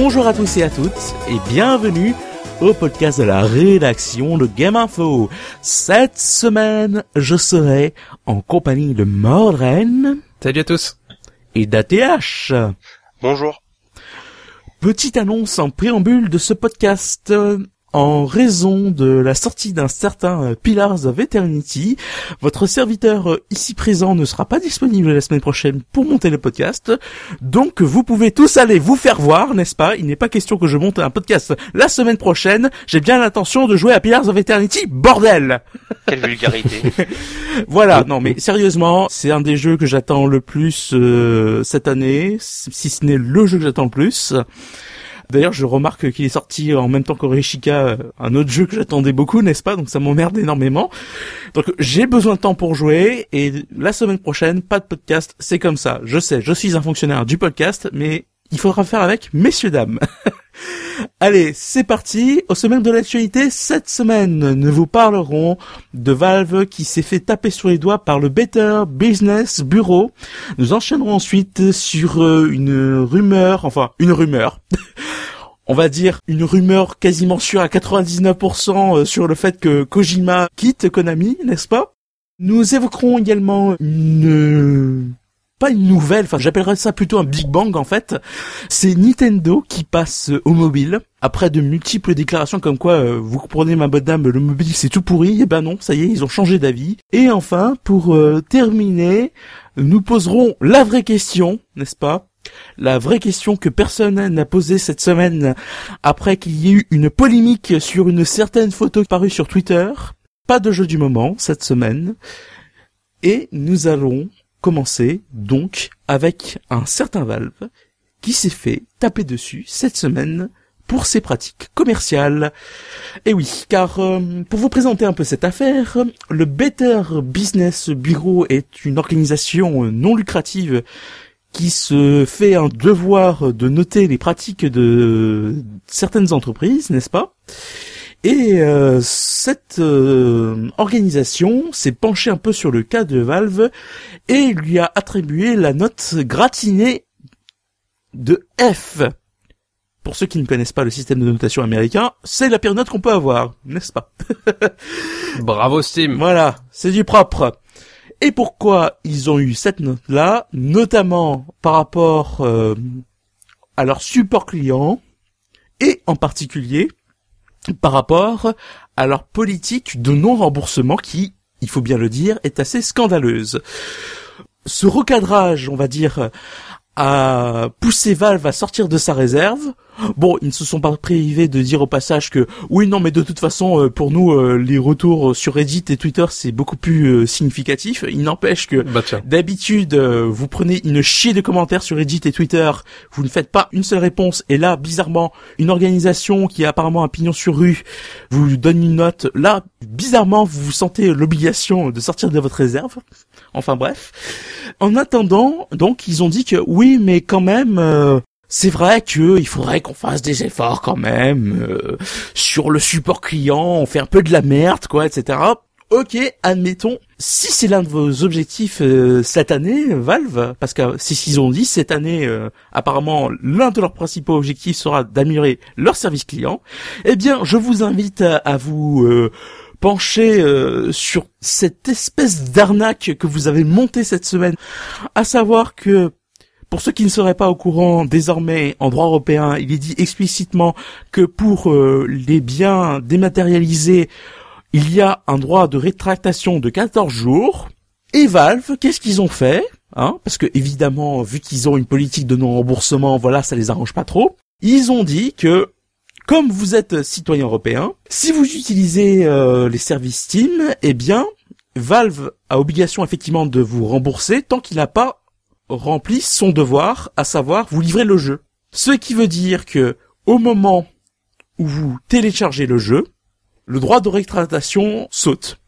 Bonjour à tous et à toutes et bienvenue au podcast de la rédaction de Game Info. Cette semaine, je serai en compagnie de Mordren. Salut à tous. Et d'ATH. Bonjour. Petite annonce en préambule de ce podcast. En raison de la sortie d'un certain Pillars of Eternity, votre serviteur ici présent ne sera pas disponible la semaine prochaine pour monter le podcast. Donc vous pouvez tous aller vous faire voir, n'est-ce pas? Il n'est pas question que je monte un podcast la semaine prochaine. J'ai bien l'intention de jouer à Pillars of Eternity, bordel! Quelle vulgarité. Voilà, non mais sérieusement, c'est un des jeux que j'attends le plus cette année, si ce n'est le jeu que j'attends le plus. D'ailleurs, je remarque qu'il est sorti en même temps qu'Oreshika, un autre jeu que j'attendais beaucoup, n'est-ce pas? Donc ça m'emmerde énormément. Donc j'ai besoin de temps pour jouer, et la semaine prochaine, pas de podcast, c'est comme ça. Je sais, je suis un fonctionnaire du podcast, mais il faudra faire avec, messieurs, dames. Allez, c'est parti. Au sommaire de l'actualité, cette semaine, nous vous parlerons de Valve qui s'est fait taper sur les doigts par le Better Business Bureau. Nous enchaînerons ensuite sur une rumeur. On va dire une rumeur quasiment sûre à 99% sur le fait que Kojima quitte Konami, n'est-ce pas? Nous évoquerons également pas une nouvelle, enfin j'appellerais ça plutôt un Big Bang en fait. C'est Nintendo qui passe au mobile. Après de multiples déclarations comme quoi, vous comprenez ma bonne dame, le mobile c'est tout pourri, et ben non, ça y est, ils ont changé d'avis. Et enfin, pour terminer, nous poserons la vraie question, n'est-ce pas? La vraie question que personne n'a posée cette semaine après qu'il y ait eu une polémique sur une certaine photo parue sur Twitter. Pas de jeu du moment cette semaine. Et nous allons commencer donc avec un certain Valve qui s'est fait taper dessus cette semaine pour ses pratiques commerciales. Et oui, car pour vous présenter un peu cette affaire, le Better Business Bureau est une organisation non lucrative qui se fait un devoir de noter les pratiques de certaines entreprises, n'est-ce pas? Et cette organisation s'est penchée un peu sur le cas de Valve et lui a attribué la note gratinée de F. Pour ceux qui ne connaissent pas le système de notation américain, c'est la pire note qu'on peut avoir, n'est-ce pas? Bravo Steam. Voilà, c'est du propre. Et pourquoi ils ont eu cette note-là, notamment par rapport à leur support client, et en particulier par rapport à leur politique de non-remboursement qui, il faut bien le dire, est assez scandaleuse. Ce recadrage, on va dire, a poussé Valve à sortir de sa réserve. Bon, ils ne se sont pas privés de dire au passage que oui, non, mais de toute façon, pour nous, les retours sur Reddit et Twitter, c'est beaucoup plus significatif. Il n'empêche que d'habitude, vous prenez une chier de commentaires sur Reddit et Twitter, vous ne faites pas une seule réponse, et là, bizarrement, une organisation qui a apparemment un pignon sur rue vous donne une note. Là, bizarrement, vous vous sentez l'obligation de sortir de votre réserve. Enfin bref. En attendant, donc, ils ont dit que oui, mais quand même... c'est vrai que il faudrait qu'on fasse des efforts quand même sur le support client, on fait un peu de la merde, quoi, etc. Ok, admettons. Si c'est l'un de vos objectifs cette année, Valve, parce que c'est ce qu'ils ont dit, cette année, apparemment, l'un de leurs principaux objectifs sera d'améliorer leur service client, eh bien, je vous invite à vous pencher sur cette espèce d'arnaque que vous avez montée cette semaine, à savoir que pour ceux qui ne seraient pas au courant, désormais, en droit européen, il est dit explicitement que pour les biens dématérialisés, il y a un droit de rétractation de 14 jours. Et Valve, qu'est-ce qu'ils ont fait? Parce que, évidemment, vu qu'ils ont une politique de non-remboursement, voilà, ça les arrange pas trop. Ils ont dit que, comme vous êtes citoyen européen, si vous utilisez les services Steam, eh bien, Valve a obligation, effectivement, de vous rembourser tant qu'il n'a pas remplit son devoir, à savoir vous livrer le jeu. Ce qui veut dire que au moment où vous téléchargez le jeu, le droit de rétractation saute.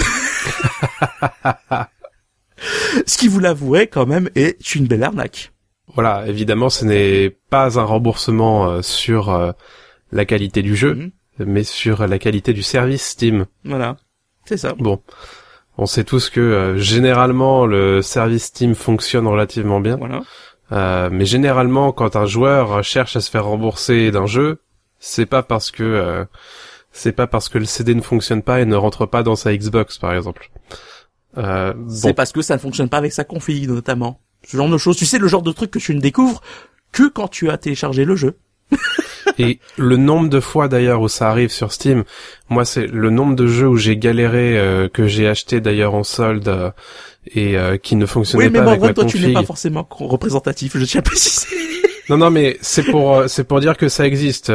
Ce qui, vous l'avouez quand même, est une belle arnaque. Voilà, évidemment, ce n'est pas un remboursement sur la qualité du jeu, mais sur la qualité du service Steam. Voilà, c'est ça. Bon. On sait tous que généralement le service Steam fonctionne relativement bien. Voilà. Mais généralement, quand un joueur cherche à se faire rembourser d'un jeu, c'est pas parce que le CD ne fonctionne pas et ne rentre pas dans sa Xbox, par exemple. C'est parce que ça ne fonctionne pas avec sa config, notamment. Ce genre de choses. Tu sais, le genre de truc que tu ne découvres que quand tu as téléchargé le jeu. Et le nombre de fois d'ailleurs où ça arrive sur Steam, moi c'est le nombre de jeux où j'ai galéré, que j'ai acheté d'ailleurs en solde et qui ne fonctionnaient pas avec ma config. Oui, mais en vrai, toi tu n'es pas forcément représentatif, je tiens à préciser. Non, mais c'est pour dire que ça existe.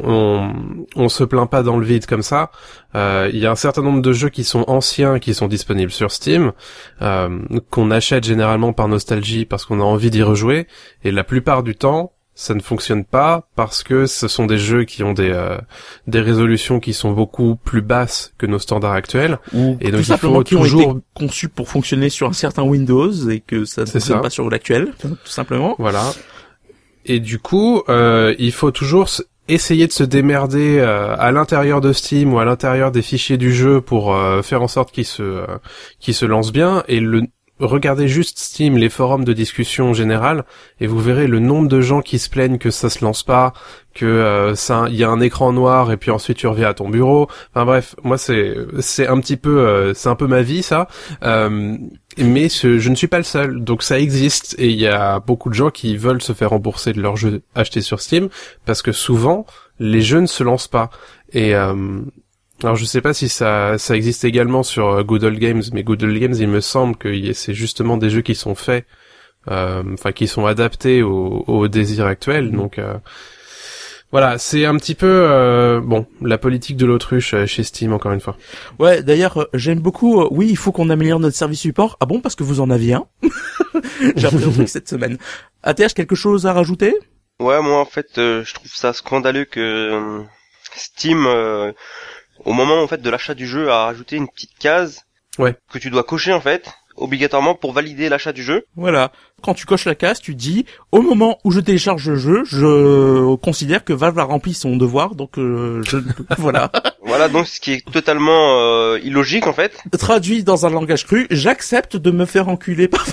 On se plaint pas dans le vide comme ça. Il y a un certain nombre de jeux qui sont anciens, qui sont disponibles sur Steam, qu'on achète généralement par nostalgie parce qu'on a envie d'y rejouer. Et la plupart du temps, ça ne fonctionne pas parce que ce sont des jeux qui ont des résolutions qui sont beaucoup plus basses que nos standards actuels. Ou et donc tout simplement qui ont été conçus pour fonctionner sur un certain Windows et que ça ne fonctionne pas sur l'actuel, tout simplement. Voilà. Et du coup, il faut toujours essayer de se démerder à l'intérieur de Steam ou à l'intérieur des fichiers du jeu pour faire en sorte qu'il se lance bien. Et regardez juste Steam, les forums de discussion générale, et vous verrez le nombre de gens qui se plaignent que ça se lance pas, que il y a un écran noir et puis ensuite tu reviens à ton bureau. Enfin bref, moi c'est un petit peu c'est un peu ma vie ça. Mais je ne suis pas le seul, donc ça existe et il y a beaucoup de gens qui veulent se faire rembourser de leurs jeux achetés sur Steam parce que souvent les jeux ne se lancent pas. Et alors je sais pas si ça existe également sur Good Old Games, mais Good Old Games il me semble que c'est justement des jeux qui sont faits, qui sont adaptés au désir actuel. Donc voilà, c'est un petit peu la politique de l'autruche chez Steam encore une fois. Ouais, d'ailleurs j'aime beaucoup. Oui, il faut qu'on améliore notre service support. Ah bon, parce que vous en aviez un. J'ai appris un truc cette semaine. ATH, quelque chose à rajouter? Ouais, moi en fait, je trouve ça scandaleux que Steam au moment en fait de l'achat du jeu a rajouté une petite case que tu dois cocher en fait obligatoirement pour valider l'achat du jeu. Voilà. Quand tu coches la case, tu dis au moment où je télécharge le jeu, je considère que Valve a rempli son devoir, donc voilà. Voilà, donc ce qui est totalement illogique en fait. Traduit dans un langage cru, j'accepte de me faire enculer par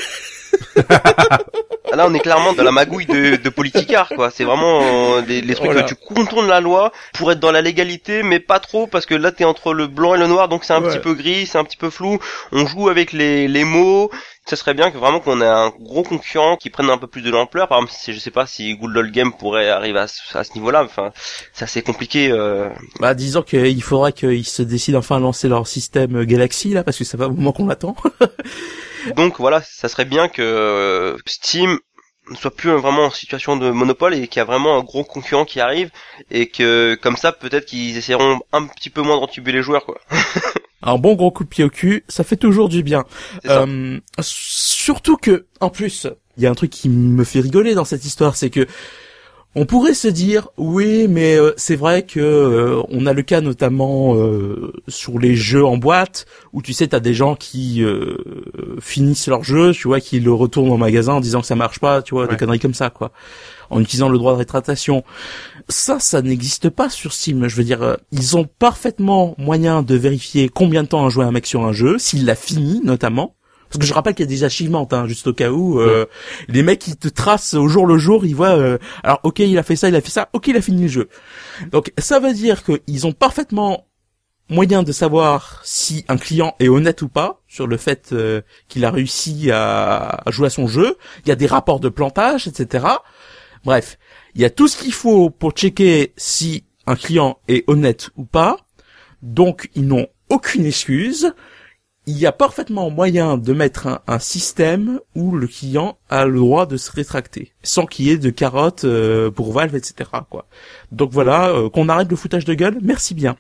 Là, on est clairement dans la magouille de politicard, quoi. C'est vraiment les trucs que tu contournes la loi pour être dans la légalité, mais pas trop, parce que là, t'es entre le blanc et le noir, donc c'est un petit peu gris, c'est un petit peu flou. On joue avec les mots. Ça serait bien que vraiment qu'on ait un gros concurrent qui prenne un peu plus de l'ampleur. Par exemple, je sais pas si Good Old Game pourrait arriver à ce niveau-là. Enfin, c'est assez compliqué. Disons qu'il faudra qu'ils se décident enfin à lancer leur système Galaxy, là, parce que ça fait un moment qu'on l'attend. Donc voilà, ça serait bien que Steam ne soit plus vraiment en situation de monopole et qu'il y a vraiment un gros concurrent qui arrive et que comme ça peut-être qu'ils essaieront un petit peu moins d'entuber les joueurs, quoi. Un bon gros coup de pied au cul, ça fait toujours du bien. Surtout que, en plus, il y a un truc qui me fait rigoler dans cette histoire, c'est que on pourrait se dire, oui, mais c'est vrai que on a le cas notamment sur les jeux en boîte, où tu sais, t'as des gens qui finissent leur jeu, tu vois, qui le retournent au magasin en disant que ça marche pas, tu vois, des conneries comme ça, quoi, en utilisant le droit de rétractation. Ça n'existe pas sur Steam. Je veux dire, ils ont parfaitement moyen de vérifier combien de temps a joué un mec sur un jeu, s'il l'a fini, notamment. Parce que je rappelle qu'il y a des achievements, juste au cas où, les mecs ils te tracent au jour le jour, ils voient, alors ok il a fait ça, ok il a fini le jeu. Donc ça veut dire qu'ils ont parfaitement moyen de savoir si un client est honnête ou pas sur le fait qu'il a réussi à jouer à son jeu. Il y a des rapports de plantage, etc. Bref, il y a tout ce qu'il faut pour checker si un client est honnête ou pas. Donc ils n'ont aucune excuse. Il y a parfaitement moyen de mettre un système où le client a le droit de se rétracter, sans qu'il y ait de carottes pour Valve, etc., quoi. Donc voilà, qu'on arrête le foutage de gueule, merci bien.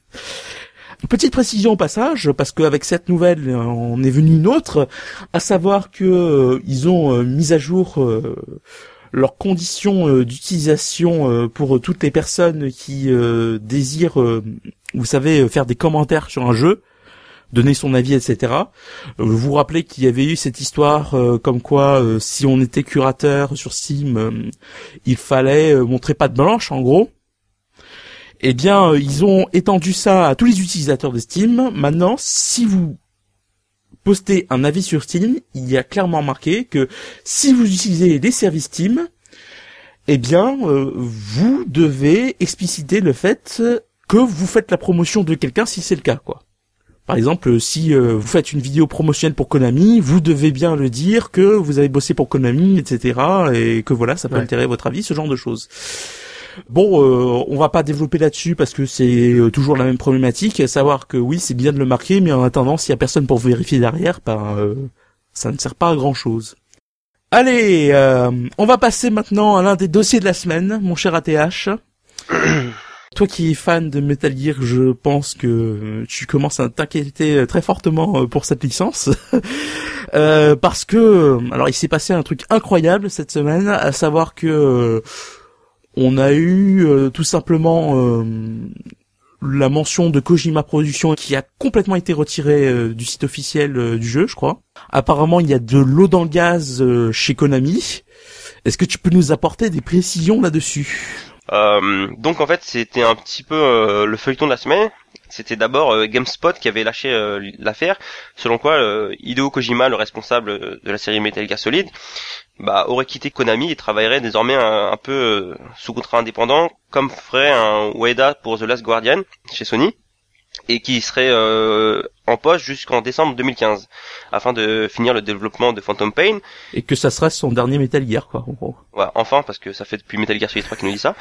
Petite précision au passage, parce qu'avec cette nouvelle, on est venu une autre, à savoir que ils ont mis à jour leurs conditions d'utilisation pour toutes les personnes qui désirent, vous savez, faire des commentaires sur un jeu, donner son avis, etc. Vous vous rappelez qu'il y avait eu cette histoire comme quoi si on était curateur sur Steam, il fallait montrer patte blanche, en gros. Eh bien, ils ont étendu ça à tous les utilisateurs de Steam. Maintenant, si vous posté un avis sur Steam, il y a clairement marqué que si vous utilisez les services Steam, eh bien, vous devez expliciter le fait que vous faites la promotion de quelqu'un si c'est le cas, quoi. Par exemple, si vous faites une vidéo promotionnelle pour Konami, vous devez bien le dire que vous avez bossé pour Konami, etc. et que voilà, ça peut altérer votre avis, ce genre de choses. Bon, on va pas développer là-dessus parce que c'est toujours la même problématique, savoir que oui, c'est bien de le marquer, mais en attendant, s'il y a personne pour vérifier derrière, ça ne sert pas à grand-chose. Allez, on va passer maintenant à l'un des dossiers de la semaine, mon cher ATH. Toi qui es fan de Metal Gear, je pense que tu commences à t'inquiéter très fortement pour cette licence. Parce que, alors il s'est passé un truc incroyable cette semaine, à savoir que on a eu tout simplement la mention de Kojima Productions qui a complètement été retirée du site officiel du jeu, je crois. Apparemment, il y a de l'eau dans le gaz chez Konami. Est-ce que tu peux nous apporter des précisions là-dessus ? Donc en fait, c'était un petit peu le feuilleton de la semaine. C'était d'abord GameSpot qui avait lâché l'affaire, selon quoi Hideo Kojima, le responsable de la série Metal Gear Solid, aurait quitté Konami et travaillerait désormais un peu sous contrat indépendant, comme ferait un Ueda pour The Last Guardian chez Sony, et qui serait en poste jusqu'en décembre 2015, afin de finir le développement de Phantom Pain. Et que ça serait son dernier Metal Gear, quoi, en gros. Ouais, enfin, parce que ça fait depuis Metal Gear Solid 3 qu'il nous dit ça.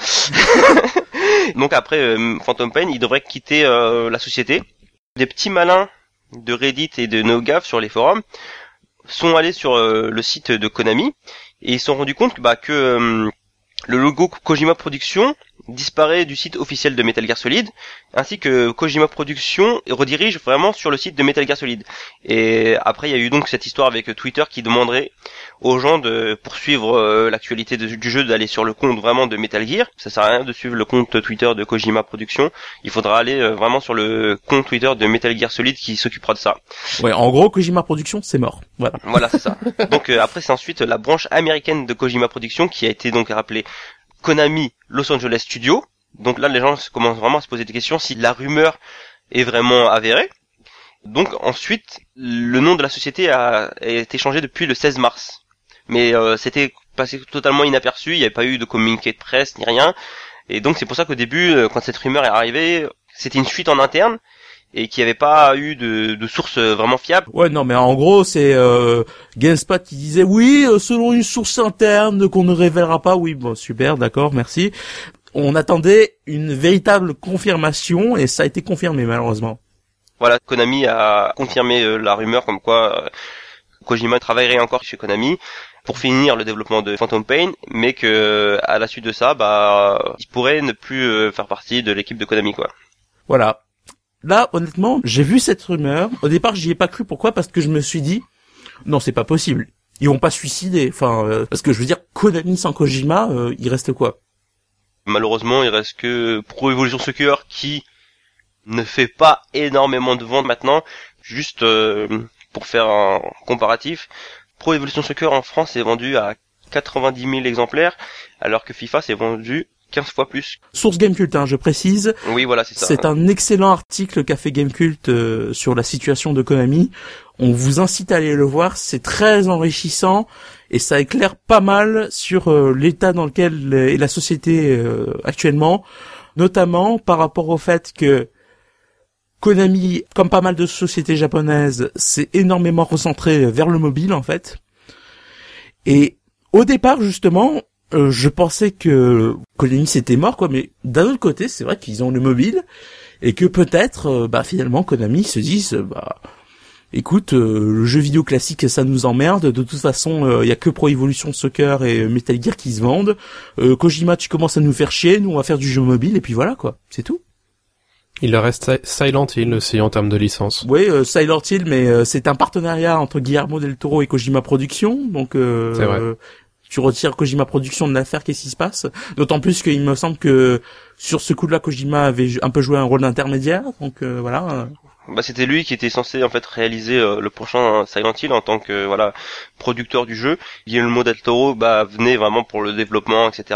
Donc après Phantom Pain, il devrait quitter la société. Des petits malins de Reddit et de NeoGAF sur les forums sont allés sur le site de Konami et ils se sont rendus compte que le logo Kojima Productions disparaît du site officiel de Metal Gear Solid, ainsi que Kojima Productions redirige vraiment sur le site de Metal Gear Solid. Et après, il y a eu donc cette histoire avec Twitter qui demanderait aux gens de poursuivre l'actualité du jeu, d'aller sur le compte vraiment de Metal Gear. Ça sert à rien de suivre le compte Twitter de Kojima Productions. Il faudra aller vraiment sur le compte Twitter de Metal Gear Solid qui s'occupera de ça. Ouais, en gros, Kojima Productions, c'est mort. Voilà. Voilà, c'est ça. Donc après, c'est ensuite la branche américaine de Kojima Productions qui a été donc rappelée Konami Los Angeles Studio. Donc là, les gens commencent vraiment à se poser des questions si la rumeur est vraiment avérée. Donc ensuite, le nom de la société a été changé depuis le 16 mars. Mais c'était passé totalement inaperçu, il n'y avait pas eu de communiqué de presse ni rien. Et donc c'est pour ça qu'au début, quand cette rumeur est arrivée, c'était une fuite en interne et qu'il n'y avait pas eu de source vraiment fiable. Ouais, non, mais en gros, c'est GameSpot qui disait oui, selon une source interne qu'on ne révélera pas. Oui, bon, super, d'accord, merci. On attendait une véritable confirmation et ça a été confirmé malheureusement. Voilà, Konami a confirmé la rumeur comme quoi Kojima travaillerait encore chez Konami pour finir le développement de Phantom Pain, mais que à la suite de ça, il pourrait ne plus faire partie de l'équipe de Konami, quoi. Voilà. Là, honnêtement, j'ai vu cette rumeur. Au départ, j'y ai pas cru. Pourquoi ? Parce que je me suis dit, non, c'est pas possible. Ils vont pas se suicider. Enfin, parce que je veux dire, Konami sans Kojima, il reste quoi ? Malheureusement, il reste que Pro Evolution Soccer qui ne fait pas énormément de ventes maintenant. Juste pour faire un comparatif, Pro Evolution Soccer en France est vendu à 90 000 exemplaires, alors que FIFA s'est vendu 15 fois plus. Source Gamecult, je précise. Oui, voilà, c'est ça. C'est un excellent article qu'a fait Gamecult sur la situation de Konami. On vous incite à aller le voir, c'est très enrichissant et ça éclaire pas mal sur l'état dans lequel est la société actuellement, notamment par rapport au fait que Konami, comme pas mal de sociétés japonaises, s'est énormément recentré vers le mobile en fait. Et au départ justement, je pensais que Konami c'était mort quoi, mais d'un autre côté c'est vrai qu'ils ont le mobile et que peut-être finalement Konami se disent écoute, le jeu vidéo classique ça nous emmerde, de toute façon y a que Pro Evolution Soccer et Metal Gear qui se vendent, Kojima tu commences à nous faire chier, nous on va faire du jeu mobile et puis voilà quoi, c'est tout. Il leur reste Silent Hill aussi en termes de licence. Oui, Silent Hill, mais c'est un partenariat entre Guillermo del Toro et Kojima Productions, donc c'est vrai. Tu retires Kojima Productions de l'affaire, qu'est-ce qui se passe ? D'autant plus qu'il me semble que sur ce coup-là, Kojima avait un peu joué un rôle d'intermédiaire, donc voilà. C'était lui qui était censé en fait réaliser le prochain Silent Hill en tant que producteur du jeu. Guillermo del Toro venait vraiment pour le développement, etc.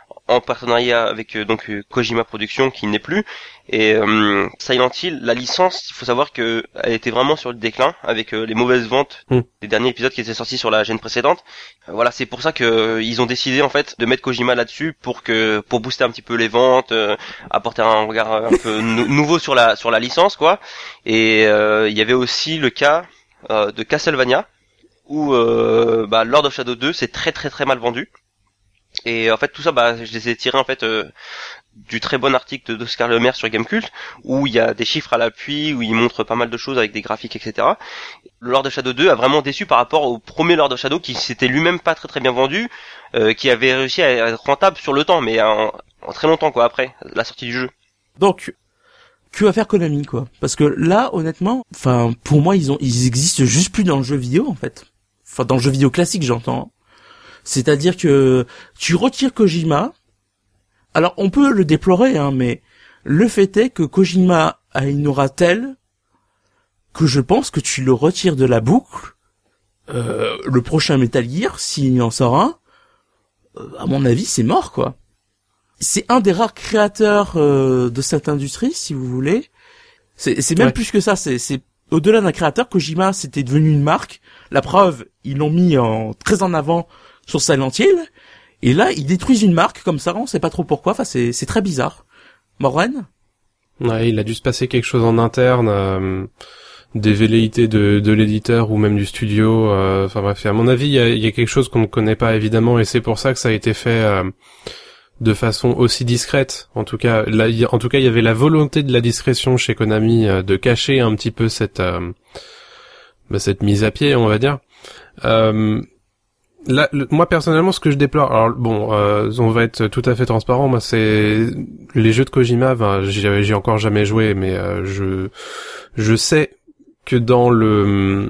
en partenariat avec Kojima Productions qui n'est plus. Et Silent Hill, la licence, il faut savoir que elle était vraiment sur le déclin avec les mauvaises ventes des derniers épisodes qui étaient sortis sur la chaîne précédente. Voilà, c'est pour ça que ils ont décidé en fait de mettre Kojima là-dessus pour booster un petit peu les ventes, apporter un regard un peu nouveau sur la licence quoi. Et il y avait aussi le cas de Castlevania où Lord of Shadow 2 c'est très très très mal vendu. Et en fait tout ça je les ai tirés en fait du très bon article d'Oscar Lemaire sur Gamecult où il y a des chiffres à l'appui, où il montre pas mal de choses avec des graphiques etc. Le Lord of Shadow 2 a vraiment déçu par rapport au premier Lord of Shadow qui s'était lui-même pas très très bien vendu, qui avait réussi à être rentable sur le temps mais en très longtemps quoi après la sortie du jeu. Donc que va faire Konami quoi? Parce que là honnêtement, enfin pour moi ils existent juste plus dans le jeu vidéo en fait. Enfin dans le jeu vidéo classique j'entends. C'est-à-dire que tu retires Kojima. Alors on peut le déplorer hein, mais le fait est que Kojima a une aura telle que je pense que tu le retires de la boucle. Le prochain Metal Gear, s'il en sort un, à mon avis, c'est mort quoi. C'est un des rares créateurs de cette industrie, si vous voulez. C'est même plus que ça. C'est au-delà d'un créateur. Kojima, c'était devenu une marque. La preuve, ils l'ont mis très en avant sur Silent Hill. Et là, ils détruisent une marque comme ça. On sait pas trop pourquoi. Enfin, c'est très bizarre. Morwen? Ouais, il a dû se passer quelque chose en interne. Des velléités de l'éditeur ou même du studio. Enfin bref, à mon avis, il y a quelque chose qu'on ne connaît pas évidemment. Et c'est pour ça que ça a été fait... de façon aussi discrète. En tout cas, là, il y avait la volonté de la discrétion chez Konami de cacher un petit peu cette mise à pied, on va dire. Là, moi personnellement, ce que je déplore, alors bon, on va être tout à fait transparent. Moi, c'est les jeux de Kojima. Ben, j'ai encore jamais joué, mais je sais que dans le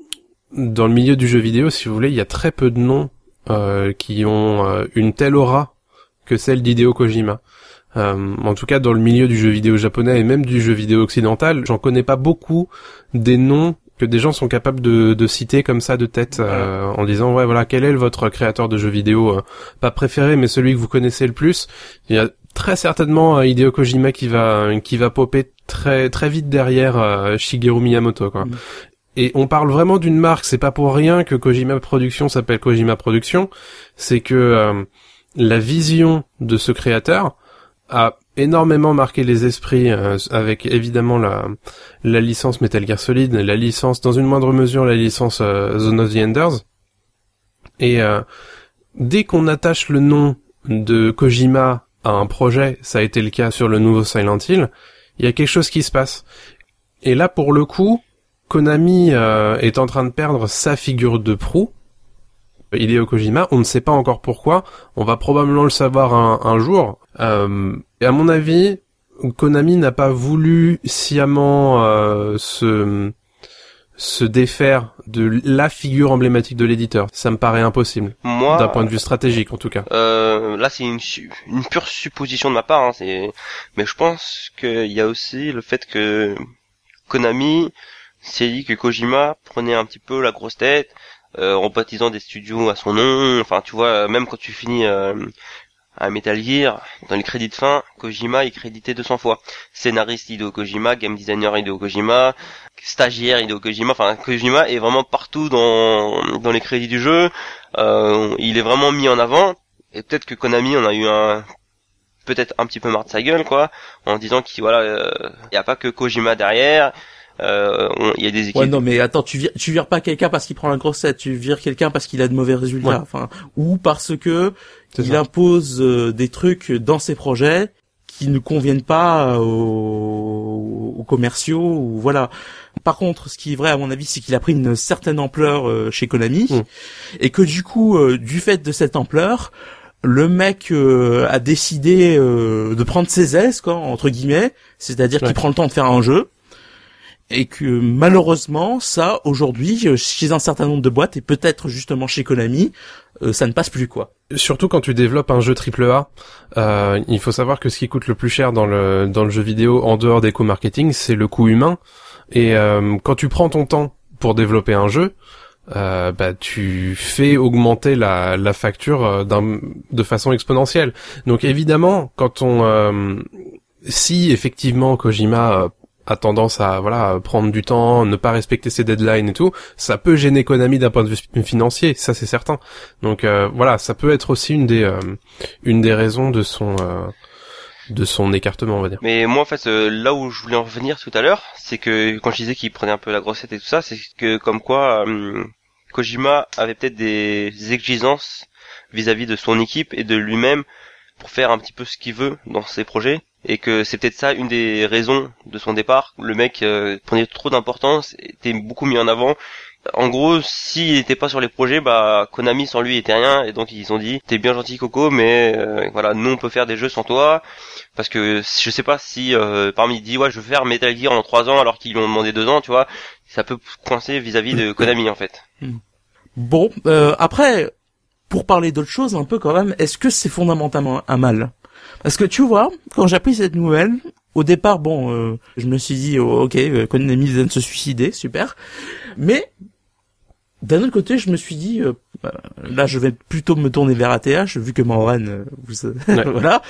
milieu du jeu vidéo, si vous voulez, il y a très peu de noms qui ont une telle aura que celle d'Hideo Kojima. En tout cas, dans le milieu du jeu vidéo japonais et même du jeu vidéo occidental, j'en connais pas beaucoup des noms que des gens sont capables de citer comme ça de tête, en disant ouais voilà, quel est votre créateur de jeux vidéo pas préféré mais celui que vous connaissez le plus. Il y a très certainement Hideo Kojima qui va popper très très vite derrière Shigeru Miyamoto quoi. Et on parle vraiment d'une marque, c'est pas pour rien que Kojima Productions s'appelle Kojima Productions, c'est que la vision de ce créateur a énormément marqué les esprits avec évidemment la licence Metal Gear Solid, la licence dans une moindre mesure la licence Zone of the Enders. Et dès qu'on attache le nom de Kojima à un projet, ça a été le cas sur le nouveau Silent Hill, il y a quelque chose qui se passe. Et là pour le coup, Konami est en train de perdre sa figure de proue. Hideo Kojima, on ne sait pas encore pourquoi, on va probablement le savoir un jour. Et à mon avis, Konami n'a pas voulu sciemment se défaire de la figure emblématique de l'éditeur. Ça me paraît impossible. Moi, d'un point de vue stratégique en tout cas. Là c'est une pure supposition de ma part, hein, mais je pense qu'il y a aussi le fait que Konami s'est dit que Kojima prenait un petit peu la grosse tête, en baptisant des studios à son nom. Enfin, tu vois, même quand tu finis un Metal Gear, dans les crédits de fin, Kojima est crédité 200 fois. Scénariste Hideo Kojima, game designer Hideo Kojima, stagiaire Hideo Kojima. Enfin, Kojima est vraiment partout dans les crédits du jeu. Il est vraiment mis en avant. Et peut-être que Konami en a eu peut-être un petit peu marre de sa gueule, quoi, en disant qu'il y a pas que Kojima derrière. Il y a des équipes. Ouais, non, mais attends, tu vires pas quelqu'un parce qu'il prend la grosse tête, tu vires quelqu'un parce qu'il a de mauvais résultats, ouais. Enfin, ou parce que il impose des trucs dans ses projets qui ne conviennent pas aux commerciaux, ou voilà. Par contre, ce qui est vrai à mon avis, c'est qu'il a pris une certaine ampleur chez Konami, et que du coup, du fait de cette ampleur, le mec a décidé de prendre ses aises, quoi, entre guillemets, c'est-à-dire qu'il prend le temps de faire un jeu. Et que malheureusement, ça, aujourd'hui, chez un certain nombre de boîtes, et peut-être justement chez Konami, ça ne passe plus, quoi. Surtout quand tu développes un jeu AAA, il faut savoir que ce qui coûte le plus cher dans le jeu vidéo, en dehors des coûts marketing, c'est le coût humain. Et quand tu prends ton temps pour développer un jeu, tu fais augmenter la facture de façon exponentielle. Donc évidemment, si effectivement Kojima a tendance à prendre du temps, ne pas respecter ses deadlines et tout, ça peut gêner Konami d'un point de vue financier, ça c'est certain. Donc ça peut être aussi une des raisons de son écartement, on va dire. Mais moi en fait là où je voulais en revenir tout à l'heure, c'est que quand je disais qu'il prenait un peu la grossette et tout ça, c'est que comme quoi Kojima avait peut-être des exigences vis-à-vis de son équipe et de lui-même pour faire un petit peu ce qu'il veut dans ses projets, et que c'est peut-être ça une des raisons de son départ. Le mec prenait trop d'importance, était beaucoup mis en avant. En gros, s'il était pas sur les projets, Konami sans lui était rien, et donc ils ont dit t'es bien gentil Coco, mais nous on peut faire des jeux sans toi, parce que je sais pas si parmi il dit je veux faire Metal Gear en 3 ans alors qu'ils lui ont demandé 2 ans, tu vois, ça peut coincer vis-à-vis de Konami en fait. Bon, après, pour parler d'autre chose un peu quand même, est-ce que c'est fondamentalement un mal? Parce que tu vois, quand j'ai appris cette nouvelle, au départ, je me suis dit, Konami vient de se suicider, super. Mais, d'un autre côté, je me suis dit, là, je vais plutôt me tourner vers ATH, vu que Morane, voilà.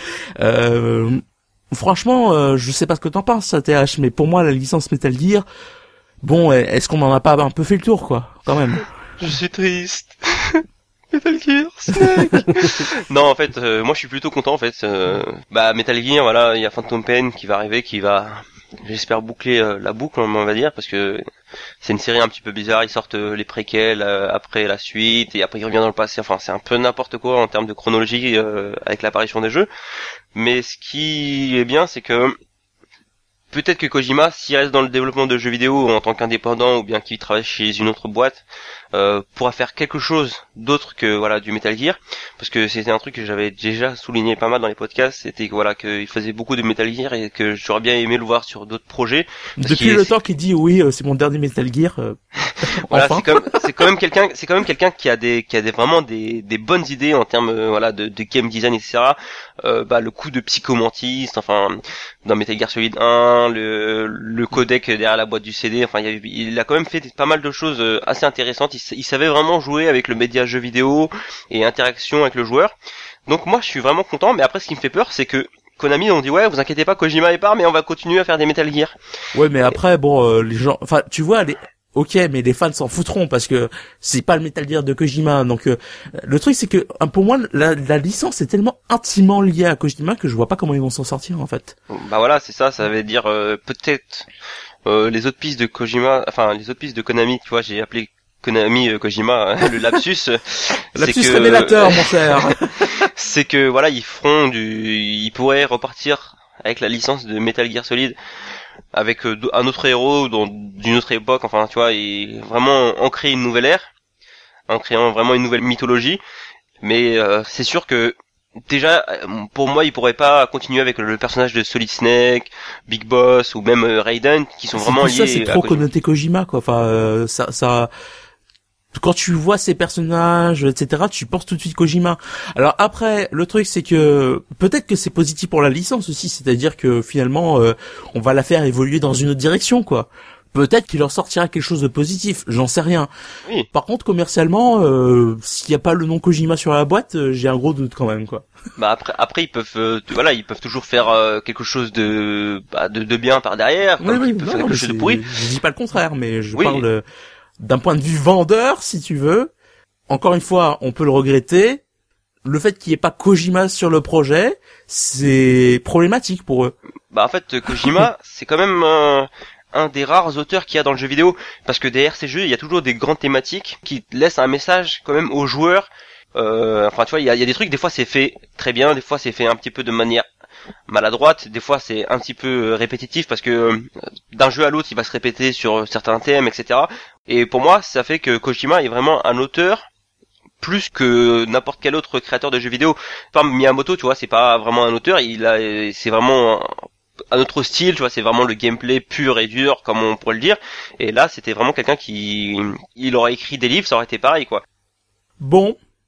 Franchement, je sais pas ce que t'en penses, ATH, mais pour moi, la licence Metal Gear, est-ce qu'on en a pas un peu fait le tour, quoi, quand même? Je suis triste. Metal Gear, Snake. Non, en fait, moi je suis plutôt content en fait. Metal Gear, il y a Phantom Pain qui va arriver, qui va, j'espère boucler la boucle, on va dire, parce que c'est une série un petit peu bizarre. Ils sortent les préquels après la suite, et après il revient dans le passé. Enfin, c'est un peu n'importe quoi en termes de chronologie avec l'apparition des jeux. Mais ce qui est bien, c'est que peut-être que Kojima, s'il reste dans le développement de jeux vidéo en tant qu'indépendant ou bien qu'il travaille chez une autre boîte, pourra faire quelque chose d'autre que du Metal Gear, parce que c'était un truc que j'avais déjà souligné pas mal dans les podcasts, c'était qu'il faisait beaucoup de Metal Gear et que j'aurais bien aimé le voir sur d'autres projets. Depuis le temps qu'il dit oui, c'est mon dernier Metal Gear. Voilà, enfin. c'est quand même quelqu'un qui a vraiment des bonnes idées en termes de game design, etc. Le coup de psychomantis, enfin dans Metal Gear Solid 1, le codec derrière la boîte du CD, enfin il a quand même fait pas mal de choses assez intéressantes. Il savait vraiment jouer avec le média jeu vidéo et interaction avec le joueur. Donc moi je suis vraiment content, mais après ce qui me fait peur c'est que Konami ont dit vous inquiétez pas, Kojima est part, mais on va continuer à faire des Metal Gear. Ouais, mais après les gens, enfin tu vois, ok, mais les fans s'en foutront parce que c'est pas le Metal Gear de Kojima. Donc le truc c'est que pour moi la licence est tellement intimement liée à Kojima que je vois pas comment ils vont s'en sortir en fait. C'est ça veut dire peut-être les autres pistes de Kojima, enfin les autres pistes de Konami, tu vois, j'ai appelé Konami Kojima le lapsus. Lapsus révélateur, mon cher. C'est que ils pourraient repartir avec la licence de Metal Gear Solid avec un autre héros d'une autre époque, enfin tu vois, et vraiment ancrer une nouvelle ère, en créant vraiment une nouvelle mythologie. Mais c'est sûr que déjà pour moi ils pourraient pas continuer avec le personnage de Solid Snake, Big Boss ou même Raiden qui sont vraiment liés. Ça c'est trop connoté Kojima quoi. Enfin ça quand tu vois ces personnages, etc., tu penses tout de suite Kojima. Alors après, le truc c'est que peut-être que c'est positif pour la licence aussi, c'est-à-dire que finalement on va la faire évoluer dans une autre direction quoi. Peut-être qu'il leur sortira quelque chose de positif, j'en sais rien. Oui. Par contre, commercialement, s'il n'y a pas le nom Kojima sur la boîte, j'ai un gros doute quand même quoi. Après ils peuvent toujours faire quelque chose de bien par derrière, ils peuvent faire quelque chose de pourri. Je dis pas le contraire, mais je parle d'un point de vue vendeur, si tu veux. Encore une fois, on peut le regretter. Le fait qu'il n'y ait pas Kojima sur le projet, c'est problématique pour eux. En fait, Kojima, c'est quand même un des rares auteurs qu'il y a dans le jeu vidéo, parce que derrière ces jeux, il y a toujours des grandes thématiques qui laissent un message quand même aux joueurs. Enfin, tu vois, il y a des trucs, des fois c'est fait très bien, des fois c'est fait un petit peu de manière maladroite, des fois c'est un petit peu répétitif parce que d'un jeu à l'autre il va se répéter sur certains thèmes, etc. Et pour moi ça fait que Kojima est vraiment un auteur plus que n'importe quel autre créateur de jeux vidéo. Par Miyamoto, tu vois, c'est pas vraiment un auteur, c'est vraiment un autre style, tu vois, c'est vraiment le gameplay pur et dur comme on pourrait le dire. Et là c'était vraiment quelqu'un il aurait écrit des livres, ça aurait été pareil quoi. Bon,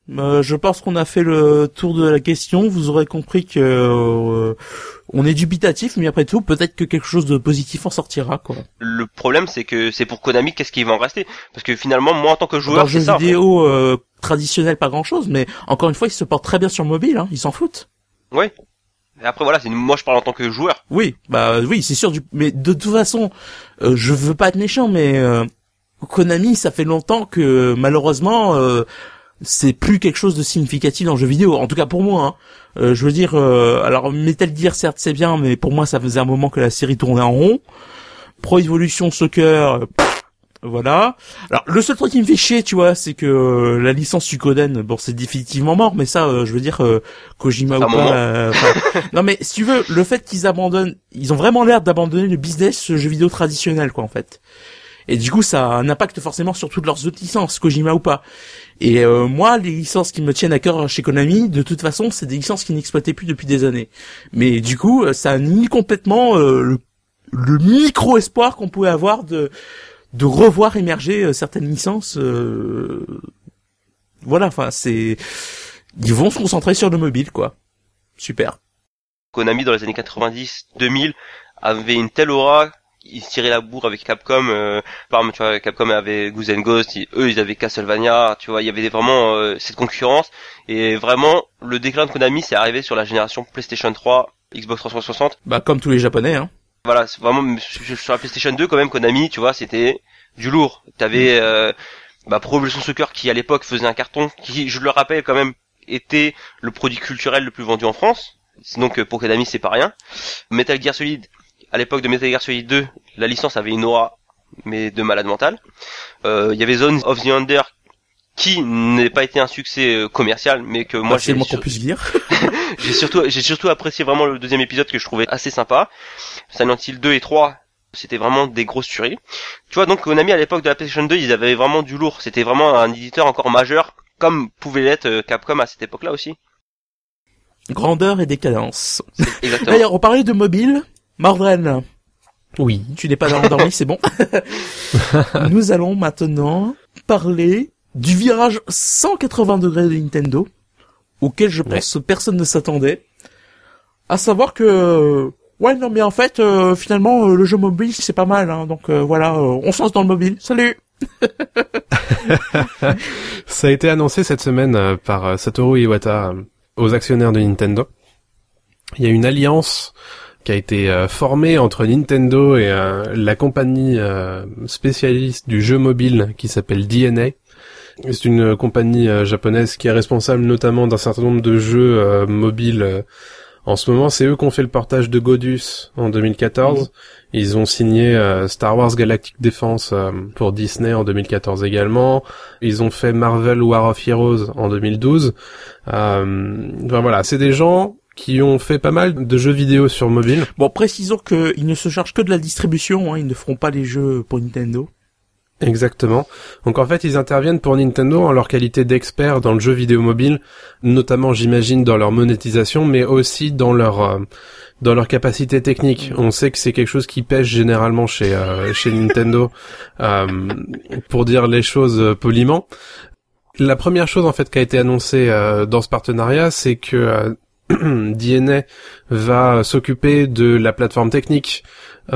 Je pense qu'on a fait le tour de la question. Vous aurez compris que on est dubitatif, mais après tout, peut-être que quelque chose de positif en sortira, quoi. Le problème, c'est que c'est pour Konami, qu'est-ce qui va en rester? Parce que finalement, moi, en tant que joueur, Dans le c'est jeu ça. vidéo traditionnel, pas grand-chose, mais encore une fois, ils se portent très bien sur mobile, hein. Ils s'en foutent. Ouais. Et après, voilà, moi, je parle en tant que joueur. Oui, oui, c'est sûr. Mais de toute façon, je veux pas être méchant, mais Konami, ça fait longtemps que malheureusement, c'est plus quelque chose de significatif dans le jeu vidéo. En tout cas pour moi. Hein. Je veux dire, alors Metal Gear, certes, c'est bien, mais pour moi, ça faisait un moment que la série tournait en rond. Pro Evolution Soccer, voilà. Alors le seul truc qui me fait chier, tu vois, c'est que la licence Suikoden, bon, c'est définitivement mort, mais ça, je veux dire, Kojima ou pas. Non, mais si tu veux, le fait qu'ils abandonnent, ils ont vraiment l'air d'abandonner le business jeu vidéo traditionnel, quoi, en fait. Et du coup, ça a un impact forcément sur toutes leurs autres licences, Kojima ou pas. Et moi, les licences qui me tiennent à cœur chez Konami, de toute façon, c'est des licences qui n'exploitaient plus depuis des années. Mais du coup, ça annule complètement le micro-espoir qu'on pouvait avoir de revoir émerger certaines licences. Voilà, enfin, ils vont se concentrer sur le mobile, quoi. Super. Konami, dans les années 90, 2000, avait une telle aura, ils se tiraient la bourre avec Capcom. Par exemple, tu vois, Capcom avait Goose and Ghost, eux, ils avaient Castlevania, tu vois, il y avait vraiment cette concurrence. Et vraiment, le déclin de Konami, c'est arrivé sur la génération PlayStation 3, Xbox 360. Bah, comme tous les Japonais, hein. Voilà, c'est vraiment sur la PlayStation 2 quand même, Konami, tu vois, c'était du lourd. T'avais Pro Evolution Soccer qui à l'époque faisait un carton, qui, je le rappelle quand même, était le produit culturel le plus vendu en France. Donc pour Konami, c'est pas rien. Metal Gear Solid, à l'époque de Metal Gear Solid 2, la licence avait une aura mais de malade mental. Il y avait Zone of the Ender qui n'a pas été un succès commercial, mais que moi c'est le moins qu'on puisse dire. j'ai surtout apprécié vraiment le deuxième épisode que je trouvais assez sympa. Silent Hill 2 et 3, c'était vraiment des grosses tueries. Tu vois, donc Konami à l'époque de la PlayStation 2, ils avaient vraiment du lourd. C'était vraiment un éditeur encore majeur, comme pouvait l'être Capcom à cette époque-là aussi. Grandeur et décadence. Exactement. D'ailleurs, on parlait de mobile. Mordren. Oui. Tu n'es pas endormi, c'est bon. Nous allons maintenant parler du virage 180 degrés de Nintendo, auquel je pense personne ne s'attendait. À savoir que, ouais, non, mais en fait, finalement, le jeu mobile, c'est pas mal, hein, donc voilà, on se lance dans le mobile. Salut. Ça a été annoncé cette semaine par Satoru Iwata aux actionnaires de Nintendo. Il y a une alliance qui a été formée entre Nintendo et la compagnie spécialiste du jeu mobile qui s'appelle DeNA. C'est une compagnie japonaise qui est responsable notamment d'un certain nombre de jeux mobiles. En ce moment, c'est eux qui ont fait le portage de Godus en 2014. Ils ont signé Star Wars Galactic Defense pour Disney en 2014 également. Ils ont fait Marvel War of Heroes en 2012. Enfin voilà, c'est des gens qui ont fait pas mal de jeux vidéo sur mobile. Bon, précisons qu'ils ne se chargent que de la distribution, hein, ils ne feront pas les jeux pour Nintendo. Exactement. Donc en fait, ils interviennent pour Nintendo en leur qualité d'experts dans le jeu vidéo mobile, notamment j'imagine dans leur monétisation, mais aussi dans leur capacité technique. On sait que c'est quelque chose qui pêche généralement chez Nintendo, pour dire les choses poliment. La première chose en fait qui a été annoncée dans ce partenariat, c'est que DeNA va s'occuper de la plateforme technique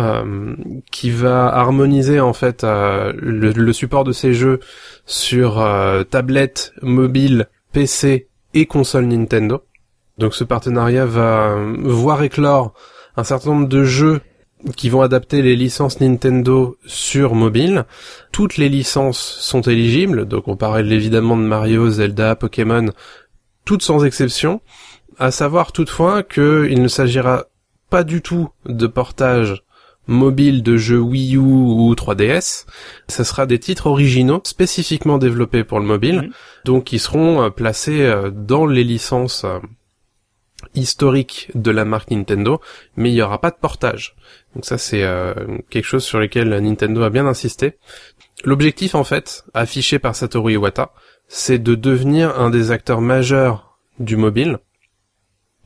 qui va harmoniser en fait le support de ces jeux sur tablette, mobile, PC et console Nintendo. Donc ce partenariat va voir éclore un certain nombre de jeux qui vont adapter les licences Nintendo sur mobile. Toutes les licences sont éligibles, donc on parle évidemment de Mario, Zelda, Pokémon, toutes sans exception. À savoir toutefois qu'il ne s'agira pas du tout de portage mobile de jeux Wii U ou 3DS. Ce sera des titres originaux spécifiquement développés pour le mobile, donc qui seront placés dans les licences historiques de la marque Nintendo, mais il n'y aura pas de portage. Donc ça c'est quelque chose sur lequel Nintendo a bien insisté. L'objectif en fait, affiché par Satoru Iwata, c'est de devenir un des acteurs majeurs du mobile.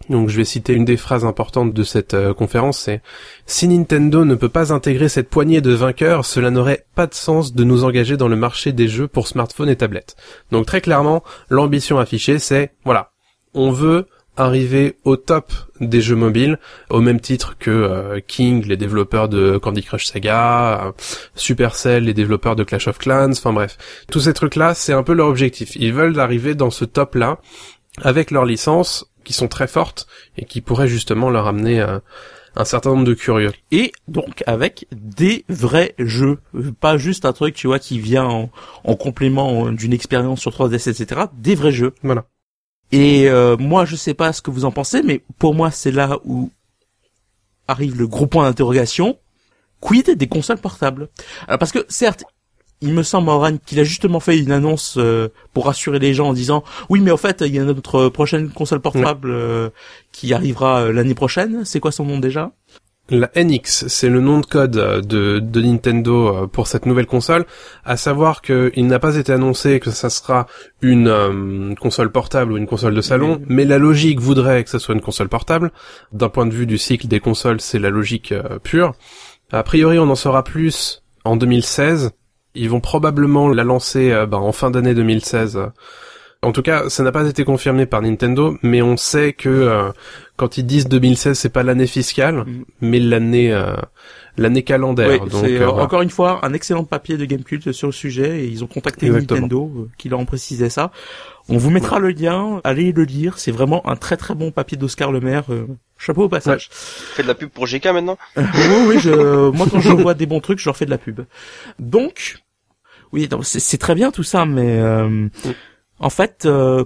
Donc je vais citer une des phrases importantes de cette conférence, c'est « Si Nintendo ne peut pas intégrer cette poignée de vainqueurs, cela n'aurait pas de sens de nous engager dans le marché des jeux pour smartphones et tablettes. » Donc très clairement, l'ambition affichée, c'est, voilà, on veut arriver au top des jeux mobiles, au même titre que King, les développeurs de Candy Crush Saga, Supercell, les développeurs de Clash of Clans, enfin bref. Tous ces trucs-là, c'est un peu leur objectif. Ils veulent arriver dans ce top-là, avec leurs licences, qui sont très fortes et qui pourraient justement leur amener un certain nombre de curieux. Et donc avec des vrais jeux, pas juste un truc, tu vois, qui vient en complément d'une expérience sur 3DS, etc. Des vrais jeux. Voilà. Et moi, je sais pas ce que vous en pensez, mais pour moi, c'est là où arrive le gros point d'interrogation. Quid des consoles portables? Alors parce que certes, il me semble, Morane, qu'il a justement fait une annonce pour rassurer les gens en disant « Oui, mais en fait, il y a notre prochaine console portable qui arrivera l'année prochaine. » C'est quoi son nom déjà? La NX, c'est le nom de code de Nintendo pour cette nouvelle console, à savoir que il n'a pas été annoncé que ça sera une console portable ou une console de salon, mais la logique voudrait que ça soit une console portable. D'un point de vue du cycle des consoles, c'est la logique pure. A priori, on en saura plus en 2016. Ils vont probablement la lancer en fin d'année 2016. En tout cas, ça n'a pas été confirmé par Nintendo, mais on sait que quand ils disent 2016, c'est pas l'année fiscale, mais l'année calendaire. Oui, donc c'est voilà. encore une fois un excellent papier de Gamecult sur le sujet et ils ont contacté Exactement. Nintendo qui leur ont précisé ça. On vous mettra le lien, allez le lire, c'est vraiment un très très bon papier d'Oscar Lemaire. Chapeau au passage. Fais de la pub pour GK maintenant? Oui, moi quand je vois des bons trucs, je leur fais de la pub. Donc, oui, c'est très bien tout ça, mais en fait,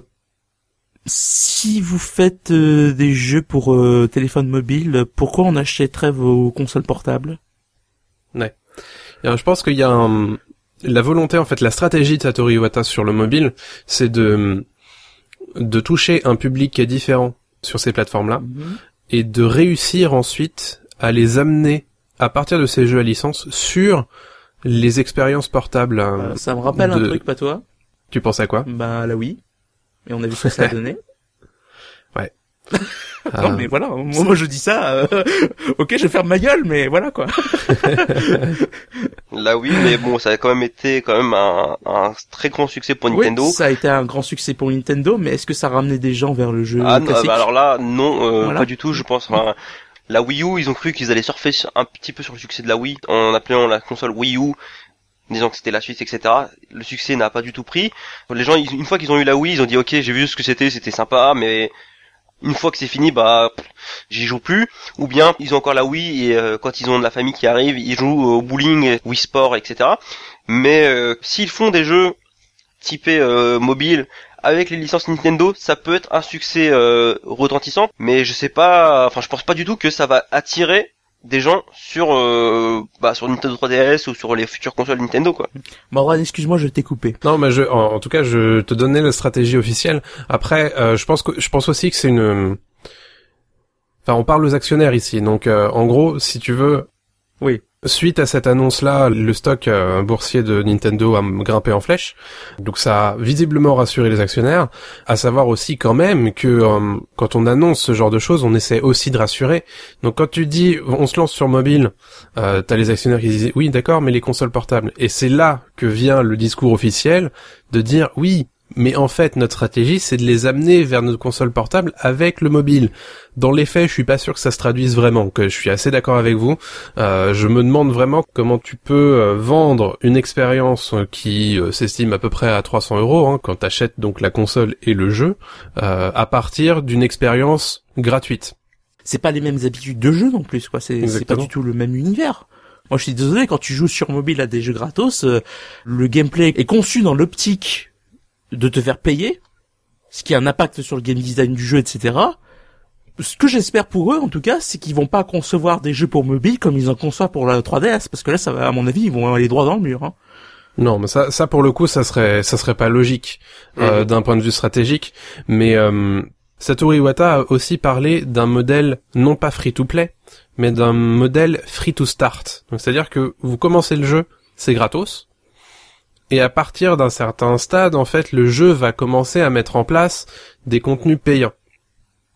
si vous faites des jeux pour téléphone mobile, pourquoi on achèterait vos consoles portables? Ouais. Alors, je pense qu'il y a la volonté, en fait, la stratégie de Satoru Iwata sur le mobile, c'est de toucher un public qui est différent sur ces plateformes-là, et de réussir ensuite à les amener, à partir de ces jeux à licence, sur les expériences portables. Ça me rappelle un truc, pas toi? Tu penses à quoi? Bah, la Wii. Et on a vu ce que ça a donné. Ouais. Non, mais voilà, moi je dis ça, ok, je vais faire ma gueule, mais voilà, quoi. Là, oui, mais bon, ça a quand même été un très grand succès pour Nintendo. Oui, ça a été un grand succès pour Nintendo, mais est-ce que ça a ramené des gens vers le jeu classique? Alors là, non, Voilà. pas du tout, je pense. La Wii U, ils ont cru qu'ils allaient surfer un petit peu sur le succès de la Wii, en appelant la console Wii U, disant que c'était la suite, etc. Le succès n'a pas du tout pris. Les gens, une fois qu'ils ont eu la Wii, ils ont dit ok, j'ai vu ce que c'était sympa, mais une fois que c'est fini, j'y joue plus. Ou bien ils ont encore la Wii et quand ils ont de la famille qui arrive, ils jouent au bowling, Wii Sport, etc. Mais s'ils font des jeux typés mobiles avec les licences Nintendo, ça peut être un succès retentissant. Mais je pense pas du tout que ça va attirer des gens sur Nintendo 3DS ou sur les futures consoles Nintendo, quoi. Morane, excuse-moi, je t'ai coupé. Non, mais en tout cas, je te donnais la stratégie officielle. Après, je pense aussi que c'est on parle aux actionnaires ici. Donc, en gros, si tu veux. Oui. Suite à cette annonce-là, le stock boursier de Nintendo a grimpé en flèche. Donc ça a visiblement rassuré les actionnaires. À savoir aussi quand même que quand on annonce ce genre de choses, on essaie aussi de rassurer. Donc quand tu dis on se lance sur mobile, t'as les actionnaires qui disent oui d'accord, mais les consoles portables. Et c'est là que vient le discours officiel de dire oui, mais en fait notre stratégie c'est de les amener vers notre console portable avec le mobile. Dans les faits, je suis pas sûr que ça se traduise vraiment, que je suis assez d'accord avec vous. Je me demande vraiment comment tu peux vendre une expérience qui s'estime à peu près à 300 € quand t'achètes donc la console et le jeu, à partir d'une expérience gratuite. C'est pas les mêmes habitudes de jeu non plus, quoi. C'est pas du tout le même univers. Moi, je suis désolé, quand tu joues sur mobile à des jeux gratos, le gameplay est conçu dans l'optique de te faire payer, ce qui a un impact sur le game design du jeu, etc. Ce que j'espère pour eux, en tout cas, c'est qu'ils vont pas concevoir des jeux pour mobile comme ils en conçoivent pour la 3DS, parce que là, ça va, à mon avis, ils vont aller droit dans le mur, hein. Non, mais ça pour le coup, ça serait pas logique d'un point de vue stratégique. Mais Satoru Iwata a aussi parlé d'un modèle non pas free-to-play, mais d'un modèle free-to-start. Donc c'est-à-dire que vous commencez le jeu, c'est gratos. Et à partir d'un certain stade, en fait, le jeu va commencer à mettre en place des contenus payants.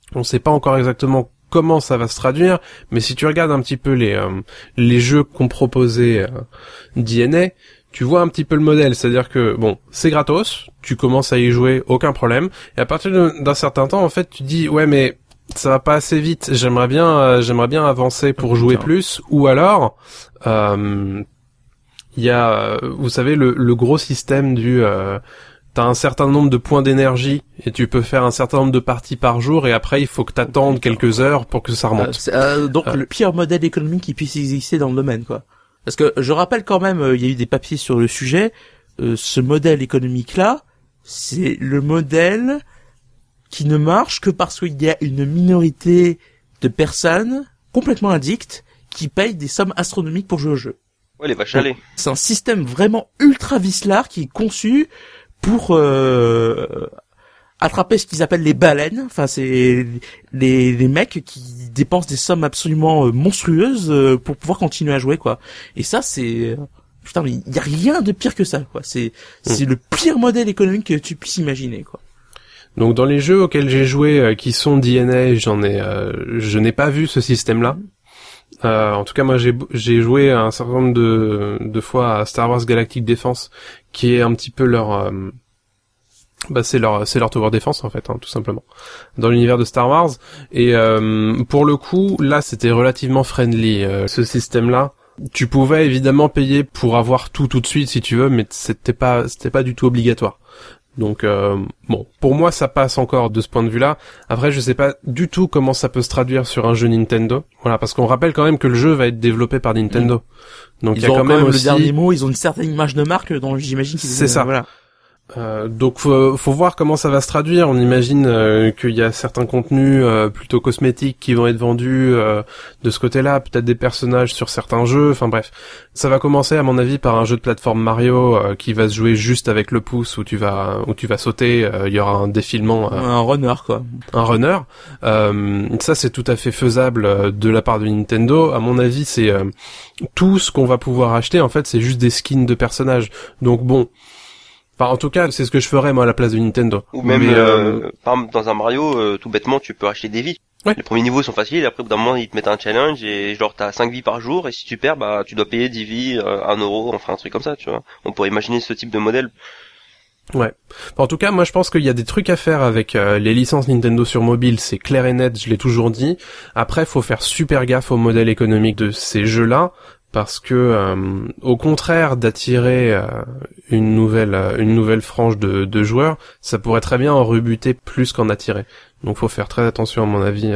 On sait pas encore exactement comment ça va se traduire, mais si tu regardes un petit peu les jeux qu'ont proposé DNA, tu vois un petit peu le modèle, c'est-à-dire que bon, c'est gratos, tu commences à y jouer, aucun problème, et à partir d'un certain temps, en fait, tu dis ouais mais ça va pas assez vite, j'aimerais bien avancer pour jouer plus, ou alors il y a vous savez le gros système du t'as un certain nombre de points d'énergie et tu peux faire un certain nombre de parties par jour et après il faut que t'attendes quelques heures pour que ça remonte. Donc le pire modèle économique qui puisse exister dans le domaine, quoi. Parce que je rappelle quand même, il y a eu des papiers sur le sujet, ce modèle économique-là, c'est le modèle qui ne marche que parce qu'il y a une minorité de personnes complètement addictes qui payent des sommes astronomiques pour jouer au jeu. Ouais, les vaches à lait. C'est un système vraiment ultra vicelard qui est conçu pour attraper ce qu'ils appellent les baleines. Enfin, c'est les mecs qui dépensent des sommes absolument monstrueuses pour pouvoir continuer à jouer, quoi. Et ça, c'est putain, mais il y a rien de pire que ça, quoi. C'est le pire modèle économique que tu puisses imaginer, quoi. Donc dans les jeux auxquels j'ai joué qui sont DNA, je n'ai pas vu ce système-là. En tout cas, moi, j'ai joué un certain nombre de fois à Star Wars Galactic Defense, qui est un petit peu leur, c'est leur Tower Defense, en fait, hein, tout simplement, dans l'univers de Star Wars. Et pour le coup, là, c'était relativement friendly, ce système-là. Tu pouvais évidemment payer pour avoir tout de suite si tu veux, mais c'était pas du tout obligatoire. Donc bon, pour moi ça passe encore de ce point de vue-là. Après, je sais pas du tout comment ça peut se traduire sur un jeu Nintendo. Voilà, parce qu'on rappelle quand même que le jeu va être développé par Nintendo. Donc il y a quand même aussi le dernier mot, ils ont une certaine image de marque dont j'imagine qu'ils c'est ça. Voilà. Donc faut voir comment ça va se traduire. On imagine qu'il y a certains contenus plutôt cosmétiques qui vont être vendus de ce côté-là, peut-être des personnages sur certains jeux, enfin bref. Ça va commencer à mon avis par un jeu de plateforme Mario qui va se jouer juste avec le pouce où tu vas sauter, il y aura un défilement, un runner quoi. Un runner. Ça c'est tout à fait faisable de la part de Nintendo. À mon avis, c'est tout ce qu'on va pouvoir acheter en fait, c'est juste des skins de personnages. Donc bon, enfin, en tout cas, c'est ce que je ferais moi à la place de Nintendo. Ou même par exemple, dans un Mario, tout bêtement, tu peux acheter des vies. Ouais. Les premiers niveaux sont faciles, et après au bout d'un moment ils te mettent un challenge et genre t'as 5 vies par jour et si tu perds bah tu dois payer 10 vies, 1 euro, enfin un truc comme ça, tu vois. On pourrait imaginer ce type de modèle. Ouais. Enfin, en tout cas, moi je pense qu'il y a des trucs à faire avec les licences Nintendo sur mobile, c'est clair et net, je l'ai toujours dit. Après, faut faire super gaffe au modèle économique de ces jeux-là. Parce que au contraire d'attirer une nouvelle frange de joueurs, ça pourrait très bien en rebuter plus qu'en attirer. Donc faut faire très attention à mon avis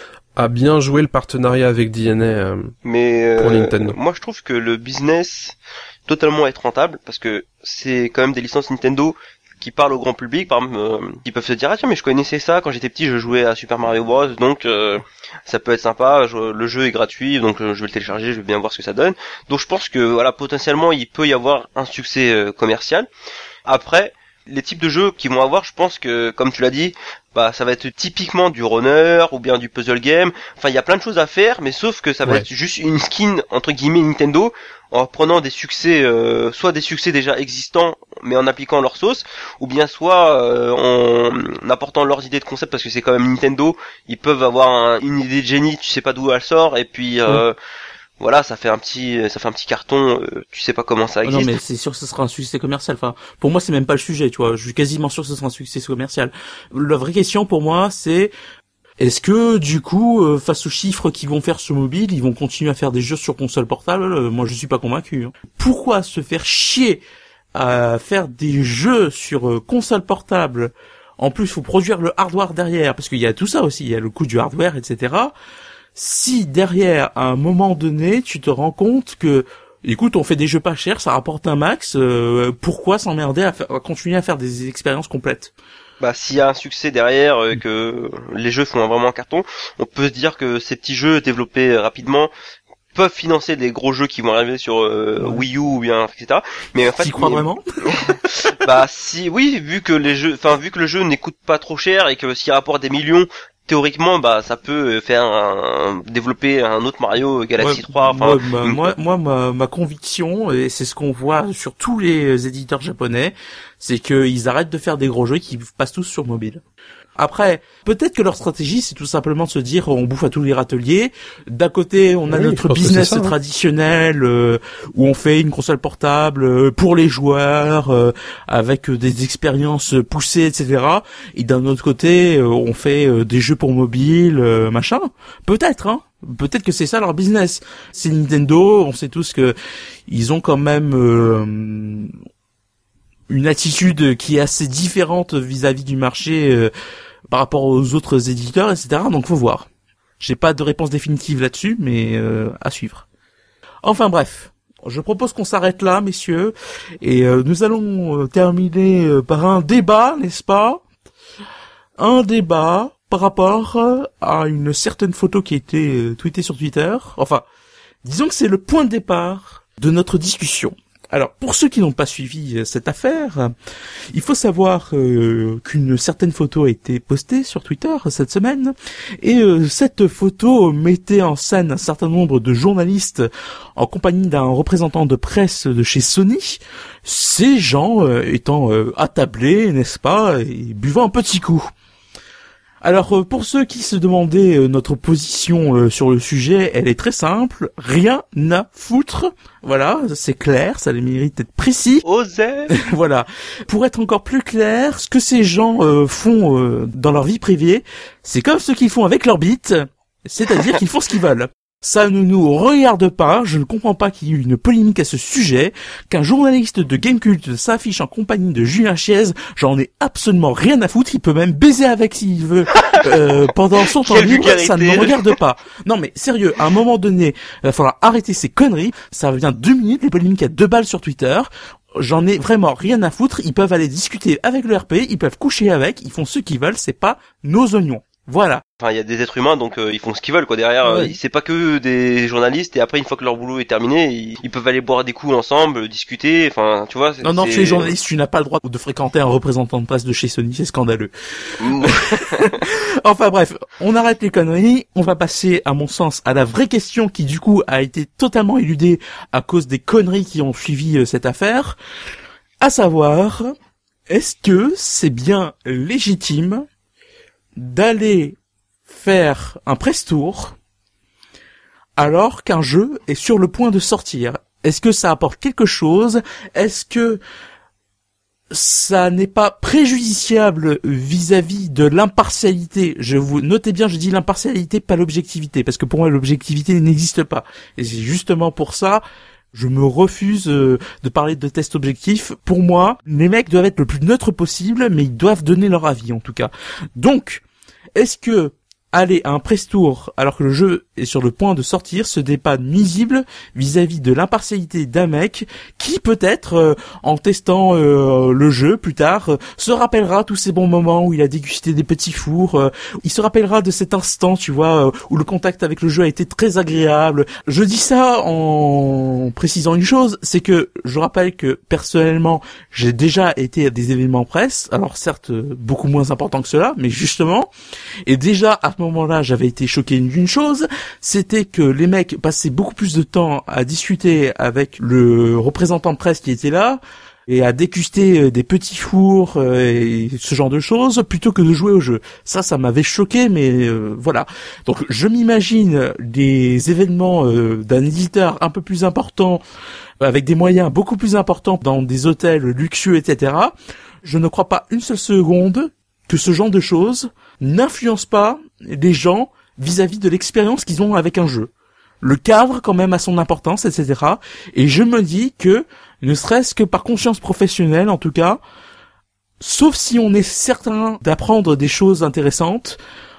à bien jouer le partenariat avec DNA pour Nintendo. Moi je trouve que le business totalement être rentable parce que c'est quand même des licences Nintendo qui parlent au grand public, par exemple, qui peuvent se dire ah tiens mais je connaissais ça quand j'étais petit, je jouais à Super Mario Bros, donc ça peut être sympa, le jeu est gratuit, donc je vais le télécharger, je vais bien voir ce que ça donne. Donc je pense que voilà, potentiellement il peut y avoir un succès commercial. Après, les types de jeux qu'ils vont avoir, je pense que comme tu l'as dit, bah ça va être typiquement du runner ou bien du puzzle game. Enfin, il y a plein de choses à faire, mais sauf que ça va être juste une skin entre guillemets Nintendo en prenant des succès, soit des succès déjà existants, mais en appliquant leur sauce, ou bien soit en apportant leurs idées de concept, parce que c'est quand même Nintendo, ils peuvent avoir une idée de génie, tu sais pas d'où elle sort, et puis voilà, ça fait un petit carton, tu sais pas comment ça existe. Non mais c'est sûr que ce sera un succès commercial. Enfin, pour moi c'est même pas le sujet, tu vois. Je suis quasiment sûr que ce sera un succès commercial. La vraie question pour moi c'est est-ce que du coup, face aux chiffres qu'ils vont faire sur mobile, ils vont continuer à faire des jeux sur console portable? Moi je suis pas convaincu. Pourquoi se faire chier à faire des jeux sur console portable? En plus, faut produire le hardware derrière, parce qu'il y a tout ça aussi, il y a le coût du hardware, etc. Si derrière, à un moment donné, tu te rends compte que, écoute, on fait des jeux pas chers, ça rapporte un max, pourquoi s'emmerder à continuer à faire des expériences complètes? Bah, s'il y a un succès derrière, que les jeux font vraiment un carton, on peut se dire que ces petits jeux développés rapidement peuvent financer des gros jeux qui vont arriver sur Wii U ou bien etc. Mais en fait, tu crois vraiment? Bah si, oui, vu que le jeu ne coûte pas trop cher et que s'il rapporte des millions, théoriquement, bah ça peut développer un autre Mario Galaxy 3. Enfin, ma conviction, et c'est ce qu'on voit sur tous les éditeurs japonais, c'est qu'ils arrêtent de faire des gros jeux qui passent tous sur mobile. Après, peut-être que leur stratégie, c'est tout simplement de se dire, on bouffe à tous les râteliers. D'un côté, on a notre business traditionnel, où on fait une console portable pour les joueurs, avec des expériences poussées, etc. Et d'un autre côté, on fait des jeux pour mobile, machin. Peut-être, hein. Peut-être que c'est ça leur business. C'est Nintendo, on sait tous que ils ont quand même une attitude qui est assez différente vis-à-vis du marché par rapport aux autres éditeurs, etc. Donc faut voir. J'ai pas de réponse définitive là-dessus, mais à suivre. Enfin bref, je propose qu'on s'arrête là, messieurs, et nous allons terminer par un débat, n'est-ce pas ? Un débat par rapport à une certaine photo qui a été tweetée sur Twitter. Enfin, disons que c'est le point de départ de notre discussion. Alors, pour ceux qui n'ont pas suivi cette affaire, il faut savoir qu'une certaine photo a été postée sur Twitter cette semaine, et cette photo mettait en scène un certain nombre de journalistes en compagnie d'un représentant de presse de chez Sony, ces gens étant attablés, n'est-ce pas, et buvant un petit coup. Alors, pour ceux qui se demandaient notre position sur le sujet, elle est très simple. Rien à foutre. Voilà, c'est clair, ça les mérite d'être précis. Osez. Voilà. Pour être encore plus clair, ce que ces gens font dans leur vie privée, c'est comme ce qu'ils font avec leur bite, c'est-à-dire qu'ils font ce qu'ils veulent. Ça ne nous regarde pas, je ne comprends pas qu'il y ait eu une polémique à ce sujet, qu'un journaliste de Gamecult s'affiche en compagnie de Julien Chiez, j'en ai absolument rien à foutre, il peut même baiser avec s'il veut, pendant son temps libre, ça ne me regarde pas. Non mais sérieux, à un moment donné, il va falloir arrêter ces conneries, ça vient 2 minutes, les polémiques à 2 balles sur Twitter, j'en ai vraiment rien à foutre, ils peuvent aller discuter avec le RP, ils peuvent coucher avec, ils font ce qu'ils veulent, c'est pas nos oignons. Voilà. Enfin, il y a des êtres humains, donc ils font ce qu'ils veulent, quoi. Derrière, Ouais. c'est pas que des journalistes. Et après, une fois que leur boulot est terminé, ils peuvent aller boire des coups ensemble, discuter. Enfin, tu vois. Non, tu es journaliste, tu n'as pas le droit de fréquenter un représentant de presse de chez Sony, c'est scandaleux. Enfin bref, on arrête les conneries. On va passer, à mon sens, à la vraie question qui, du coup, a été totalement éludée à cause des conneries qui ont suivi cette affaire. À savoir, est-ce que c'est bien légitime d'aller faire un press tour alors qu'un jeu est sur le point de sortir? Est-ce que ça apporte quelque chose? Est-ce que ça n'est pas préjudiciable vis-à-vis de l'impartialité? Notez bien, je dis l'impartialité, pas l'objectivité, parce que pour moi l'objectivité n'existe pas. Et c'est justement pour ça, je me refuse de parler de tests objectifs. Pour moi, les mecs doivent être le plus neutre possible, mais ils doivent donner leur avis en tout cas. Donc, est-ce que aller à un press tour alors que le jeu est sur le point de sortir, ce n'est pas nuisible vis-à-vis de l'impartialité d'un mec qui peut-être, en testant le jeu plus tard, se rappellera tous ces bons moments où il a dégusté des petits fours, il se rappellera de cet instant, tu vois, où le contact avec le jeu a été très agréable. Je dis ça en précisant une chose, c'est que je rappelle que personnellement, j'ai déjà été à des événements presse, alors certes beaucoup moins importants que cela, mais justement, et déjà à ce moment-là, j'avais été choqué d'une chose, c'était que les mecs passaient beaucoup plus de temps à discuter avec le représentant de presse qui était là et à déguster des petits fours et ce genre de choses plutôt que de jouer au jeu. Ça m'avait choqué, mais voilà. Donc je m'imagine des événements d'un éditeur un peu plus important, avec des moyens beaucoup plus importants dans des hôtels luxueux, etc. Je ne crois pas une seule seconde que ce genre de choses n'influence pas les gens vis-à-vis de l'expérience qu'ils ont avec un jeu. Le cadre, quand même, a son importance, etc. Et je me dis que, ne serait-ce que par conscience professionnelle, en tout cas, sauf si on est certain d'apprendre des choses intéressantes,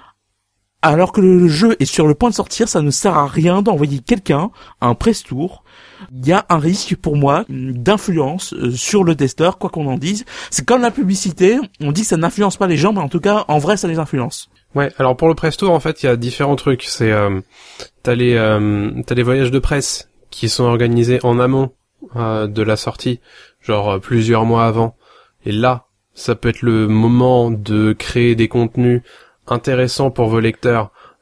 alors que le jeu est sur le point de sortir, ça ne sert à rien d'envoyer quelqu'un à un press tour. Il y a un risque pour moi d'influence sur le testeur, quoi qu'on en dise. C'est comme la publicité, on dit que ça n'influence pas les gens, mais en tout cas, en vrai, ça les influence. Ouais, alors pour le press tour, en fait, il y a différents trucs. C'est t'as les voyages de presse qui sont organisés en amont de la sortie, genre plusieurs mois avant. Et là, ça peut être le moment de créer des contenus intéressants pour vos lecteurs,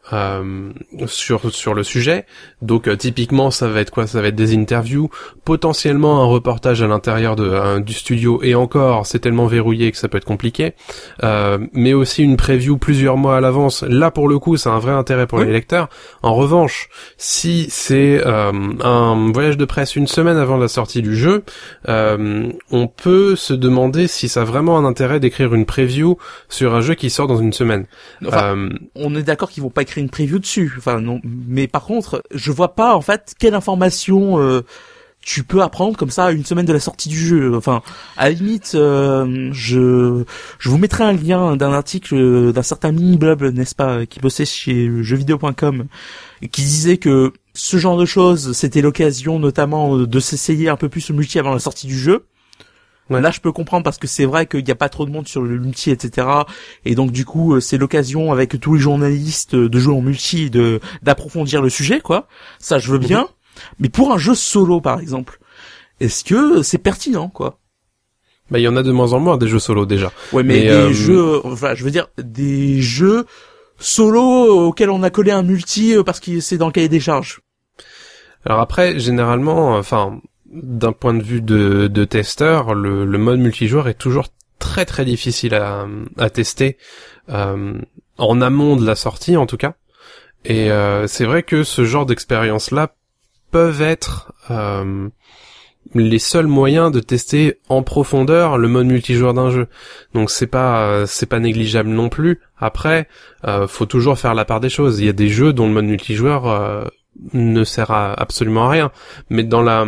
sur le sujet. Donc typiquement ça va être quoi? Ça va être des interviews, potentiellement un reportage à l'intérieur du studio, et encore c'est tellement verrouillé que ça peut être compliqué. Mais aussi une preview plusieurs mois à l'avance. Là pour le coup, c'est un vrai intérêt pour les lecteurs. En revanche, si c'est un voyage de presse une semaine avant la sortie du jeu, on peut se demander si ça a vraiment un intérêt d'écrire une preview sur un jeu qui sort dans une semaine. Enfin, on est d'accord qu'ils vont pas écrire une preview dessus. Enfin non, mais par contre, je vois pas en fait quelle information tu peux apprendre comme ça une semaine de la sortie du jeu. Enfin, à la limite, je vous mettrai un lien d'un article d'un certain mini-blog, n'est-ce pas, qui bossait chez jeuxvideo.com, et qui disait que ce genre de choses, c'était l'occasion notamment de s'essayer un peu plus au multi avant la sortie du jeu. Ouais. Là, je peux comprendre parce que c'est vrai qu'il n'y a pas trop de monde sur le multi, etc. Et donc, du coup, c'est l'occasion avec tous les journalistes de jouer en multi, d'approfondir le sujet, quoi. Ça, je veux bien. Mais pour un jeu solo, par exemple, est-ce que c'est pertinent, quoi? Bah, il y en a de moins en moins des jeux solo déjà. Ouais, mais des jeux, enfin, je veux dire, des jeux solo auxquels on a collé un multi parce que c'est dans le cahier des charges. Alors après, généralement, enfin, d'un point de vue de testeur, le mode multijoueur est toujours très très difficile à tester en amont de la sortie en tout cas. Et c'est vrai que ce genre d'expérience-là peuvent être les seuls moyens de tester en profondeur le mode multijoueur d'un jeu. Donc c'est pas négligeable non plus. Après, faut toujours faire la part des choses. Il y a des jeux dont le mode multijoueur ne sert absolument à rien. Mais dans la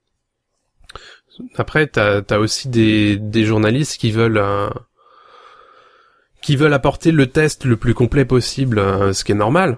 après, t'as aussi des journalistes qui veulent apporter le test le plus complet possible, ce qui est normal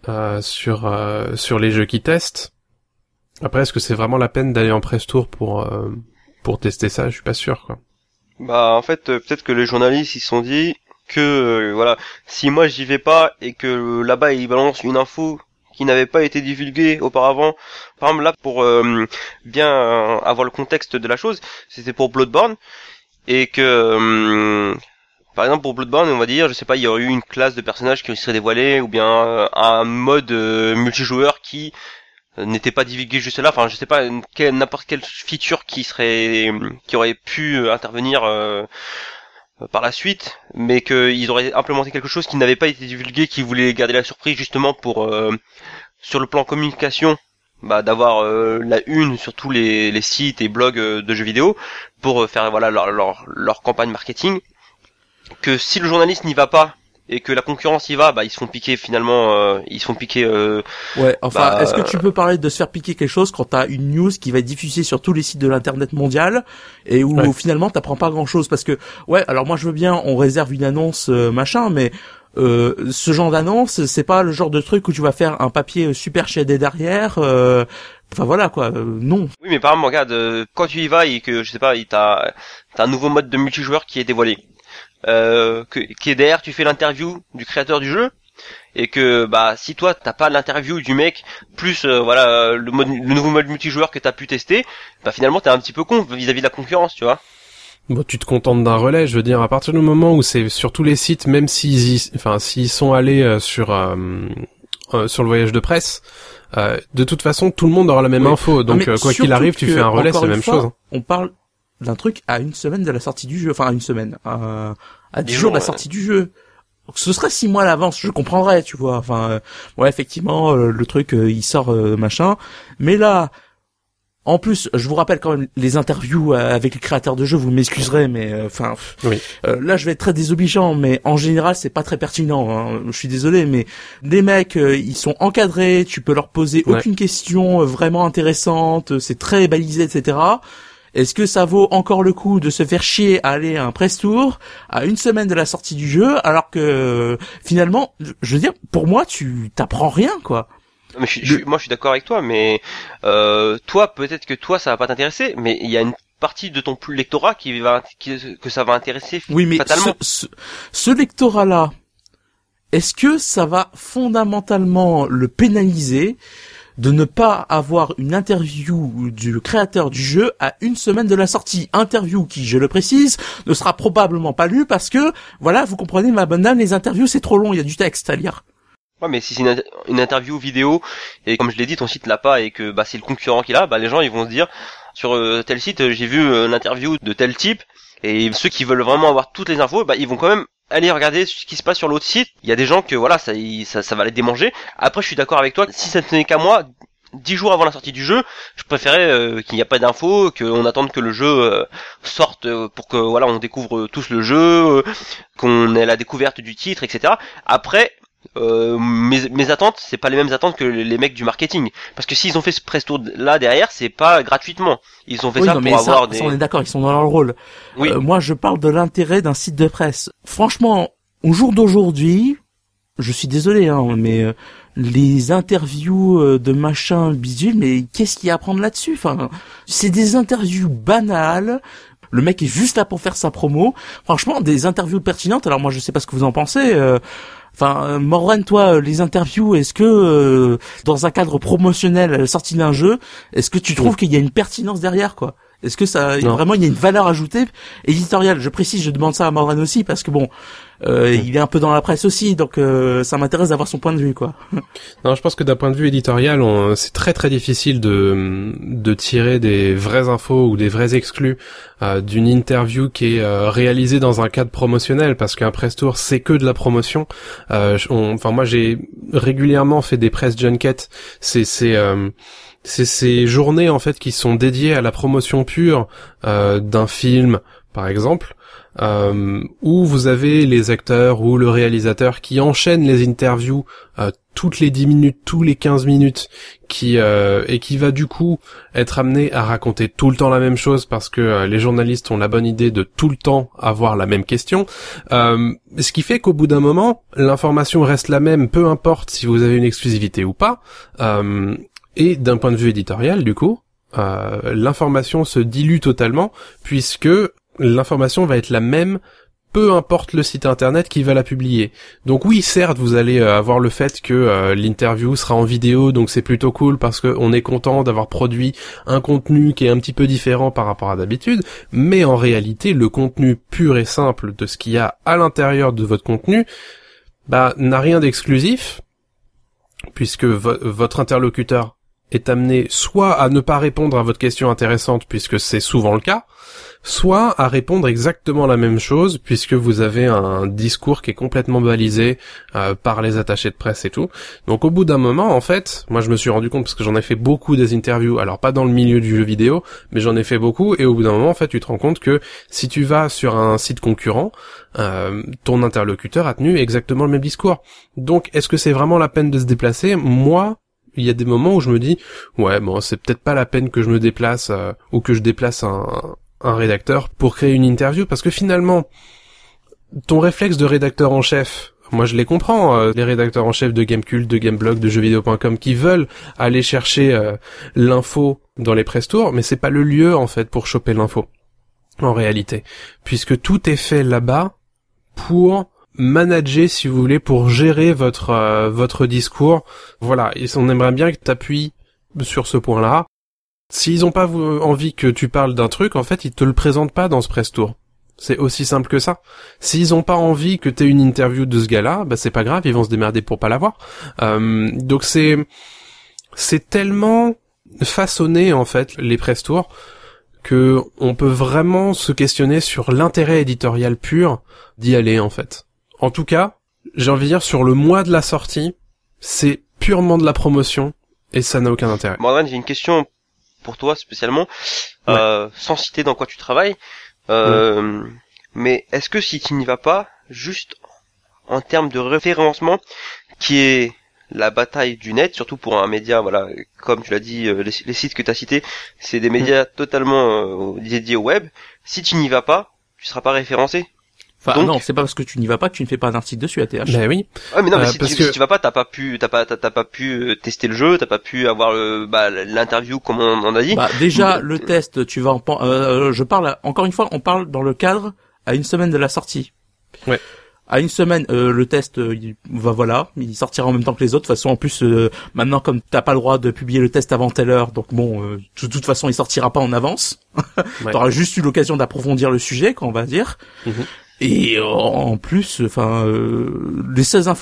sur les jeux qu'ils testent. Après, est-ce que c'est vraiment la peine d'aller en press tour pour tester ça? Je suis pas sûr, quoi. Bah en fait, peut-être que les journalistes ils se sont dit que voilà, si moi j'y vais pas et que là-bas ils balancent une info qui n'avait pas été divulguée auparavant. Par exemple là pour bien avoir le contexte de la chose, c'était pour Bloodborne et que par exemple pour Bloodborne, on va dire, je sais pas, il y aurait eu une classe de personnages qui serait dévoilée ou bien un mode multijoueur qui n'était pas divulgué juste là, enfin je sais pas, n'importe quelle feature qui aurait pu intervenir par la suite, mais qu'ils auraient implémenté quelque chose qui n'avait pas été divulgué, qui voulait garder la surprise justement pour sur le plan communication, bah d'avoir la une sur tous les sites et blogs de jeux vidéo pour faire voilà leur campagne marketing. Que si le journaliste n'y va pas et que la concurrence y va, bah ils se font piquer finalement, Ouais, enfin, est-ce que tu peux parler de se faire piquer quelque chose quand t'as une news qui va être diffusée sur tous les sites de l'internet mondial et où finalement t'apprends pas grand-chose? Parce que ouais, alors moi je veux bien, on réserve une annonce machin, mais ce genre d'annonce, c'est pas le genre de truc où tu vas faire un papier super shadé derrière. Enfin voilà quoi, non. Oui, mais par exemple, regarde, quand tu y vas et que je sais pas, t'as un nouveau mode de multijoueur qui est dévoilé. Qui est derrière, tu fais l'interview du créateur du jeu et que bah si toi t'as pas l'interview du mec plus voilà le nouveau mode multijoueur que t'as pu tester, bah finalement t'es un petit peu con vis-à-vis de la concurrence, tu vois. Bon, tu te contentes d'un relais, je veux dire, à partir du moment où c'est sur tous les sites, même s'ils sont allés sur le voyage de presse, de toute façon tout le monde aura la même info, donc quoi qu'il arrive tu fais un relais, c'est la même chose. On parle d'un truc à une semaine de la sortie du jeu, enfin à une semaine, à 10 jours de la sortie du jeu. Donc, ce serait 6 mois à l'avance, je comprendrais, tu vois. Enfin, ouais, effectivement, le truc il sort machin, mais là, en plus, je vous rappelle quand même les interviews avec les créateurs de jeux. Vous m'excuserez, mais enfin, là, je vais être très désobligeant, mais en général, c'est pas très pertinent. Hein. Je suis désolé, mais les mecs, ils sont encadrés. Tu peux leur poser aucune question vraiment intéressante. C'est très balisé, etc. Est-ce que ça vaut encore le coup de se faire chier à aller à un press tour à une semaine de la sortie du jeu, alors que finalement, je veux dire, pour moi, tu t'apprends rien, quoi. Mais moi, je suis d'accord avec toi, mais toi, peut-être que toi, ça va pas t'intéresser, mais il y a une partie de ton lectorat que ça va intéresser. Oui, mais fatalement. Ce lectorat-là, est-ce que ça va fondamentalement le pénaliser de ne pas avoir une interview du créateur du jeu à une semaine de la sortie? Interview qui, je le précise, ne sera probablement pas lue parce que, voilà, vous comprenez, ma bonne dame, les interviews, c'est trop long, il y a du texte à lire. Ouais, mais si c'est une interview vidéo, et comme je l'ai dit, ton site l'a pas, et que c'est le concurrent qui l'a, les gens ils vont se dire, sur tel site, j'ai vu une interview de tel type, et ceux qui veulent vraiment avoir toutes les infos, ils vont quand même aller regarder ce qui se passe sur l'autre site. Il y a des gens que ça va les démanger. Après, je suis d'accord avec toi, si ça ne tenait qu'à moi, 10 jours avant la sortie du jeu, je préférais qu'il n'y a pas d'infos, qu'on attende que le jeu sorte pour que on découvre tous le jeu, qu'on ait la découverte du titre, etc. Après, mes attentes, c'est pas les mêmes attentes que les mecs du marketing, parce que s'ils ont fait ce press tour là derrière, c'est pas gratuitement, ils ont fait ça pour avoir des... Ça, on est d'accord, ils sont dans leur rôle. Oui. Moi je parle de l'intérêt d'un site de presse. Franchement, au jour d'aujourd'hui, je suis désolé mais les interviews de machin bidule, mais qu'est-ce qu'il y a à prendre là-dessus? Enfin, c'est des interviews banales. Le mec est juste là pour faire sa promo. Franchement, des interviews pertinentes. Alors moi je sais pas ce que vous en pensez. Morwen, toi, les interviews, est-ce que dans un cadre promotionnel à la sortie d'un jeu, est-ce que tu trouves qu'il y a une pertinence derrière, quoi? Est-ce que vraiment il y a une valeur ajoutée éditoriale? Je précise, je demande ça à Morwen aussi parce que il est un peu dans la presse aussi, donc ça m'intéresse d'avoir son point de vue, quoi. Non, je pense que d'un point de vue éditorial, c'est très très difficile de tirer des vraies infos ou des vrais exclus d'une interview qui est réalisée dans un cadre promotionnel, parce qu'un press tour c'est que de la promotion. Moi j'ai régulièrement fait des press junkets. C'est ces journées en fait qui sont dédiées à la promotion pure d'un film, par exemple, où vous avez les acteurs ou le réalisateur qui enchaînent les interviews toutes les 10 minutes, tous les 15 minutes, et qui va du coup être amené à raconter tout le temps la même chose, parce que les journalistes ont la bonne idée de tout le temps avoir la même question, ce qui fait qu'au bout d'un moment, l'information reste la même, peu importe si vous avez une exclusivité ou pas, et d'un point de vue éditorial, du coup, l'information se dilue totalement, puisque l'information va être la même, peu importe le site internet qui va la publier. Donc oui, certes, vous allez avoir le fait que l'interview sera en vidéo, donc c'est plutôt cool parce que on est content d'avoir produit un contenu qui est un petit peu différent par rapport à d'habitude, mais en réalité, le contenu pur et simple de ce qu'il y a à l'intérieur de votre contenu, n'a rien d'exclusif, puisque votre interlocuteur est amené soit à ne pas répondre à votre question intéressante, puisque c'est souvent le cas, soit à répondre exactement la même chose, puisque vous avez un discours qui est complètement balisé par les attachés de presse et tout. Donc au bout d'un moment, en fait, moi je me suis rendu compte, parce que j'en ai fait beaucoup des interviews, alors pas dans le milieu du jeu vidéo, mais j'en ai fait beaucoup, et au bout d'un moment, en fait, tu te rends compte que si tu vas sur un site concurrent, ton interlocuteur a tenu exactement le même discours. Donc est-ce que c'est vraiment la peine de se déplacer? Moi, il y a des moments où je me dis, c'est peut-être pas la peine que je me déplace, ou que je déplace un rédacteur pour créer une interview, parce que finalement, ton réflexe de rédacteur en chef, moi je les comprends, les rédacteurs en chef de Gamecult, de Gameblog, de jeuxvideo.com qui veulent aller chercher l'info dans les press tours, mais c'est pas le lieu en fait pour choper l'info, en réalité, puisque tout est fait là-bas pour manager, si vous voulez, pour gérer votre discours. Voilà, et on aimerait bien que tu appuies sur ce point-là. S'ils ont pas envie que tu parles d'un truc, en fait, ils te le présentent pas dans ce press tour. C'est aussi simple que ça. S'ils ont pas envie que t'aies une interview de ce gars-là, c'est pas grave, ils vont se démerder pour pas l'avoir. Donc c'est tellement façonné, en fait, les press tours, que on peut vraiment se questionner sur l'intérêt éditorial pur d'y aller, en fait. En tout cas, j'ai envie de dire, sur le mois de la sortie, c'est purement de la promotion, et ça n'a aucun intérêt. Morgan, j'ai une question pour toi spécialement, sans citer dans quoi tu travailles, mais est-ce que si tu n'y vas pas, juste en termes de référencement, qui est la bataille du net, surtout pour un média, comme tu l'as dit, les sites que tu as cités, c'est des médias totalement dédiés au web, si tu n'y vas pas, tu seras pas référencé. Enfin, donc, non, c'est pas parce que tu n'y vas pas que tu ne fais pas un article dessus à TH. Ben oui. Ouais, mais non, mais si tu vas pas, t'as pas pu tester le jeu, t'as pas pu avoir l'interview comme on en a dit. Déjà, le test, tu vas je parle, encore une fois, on parle dans le cadre à une semaine de la sortie. Ouais. À une semaine, le test, il sortira en même temps que les autres. De toute façon, en plus, maintenant, comme t'as pas le droit de publier le test avant telle heure, donc de toute façon, il sortira pas en avance. Ouais. T'auras juste eu l'occasion d'approfondir le sujet, on va dire. Mm-hmm. Et en plus, les seules infos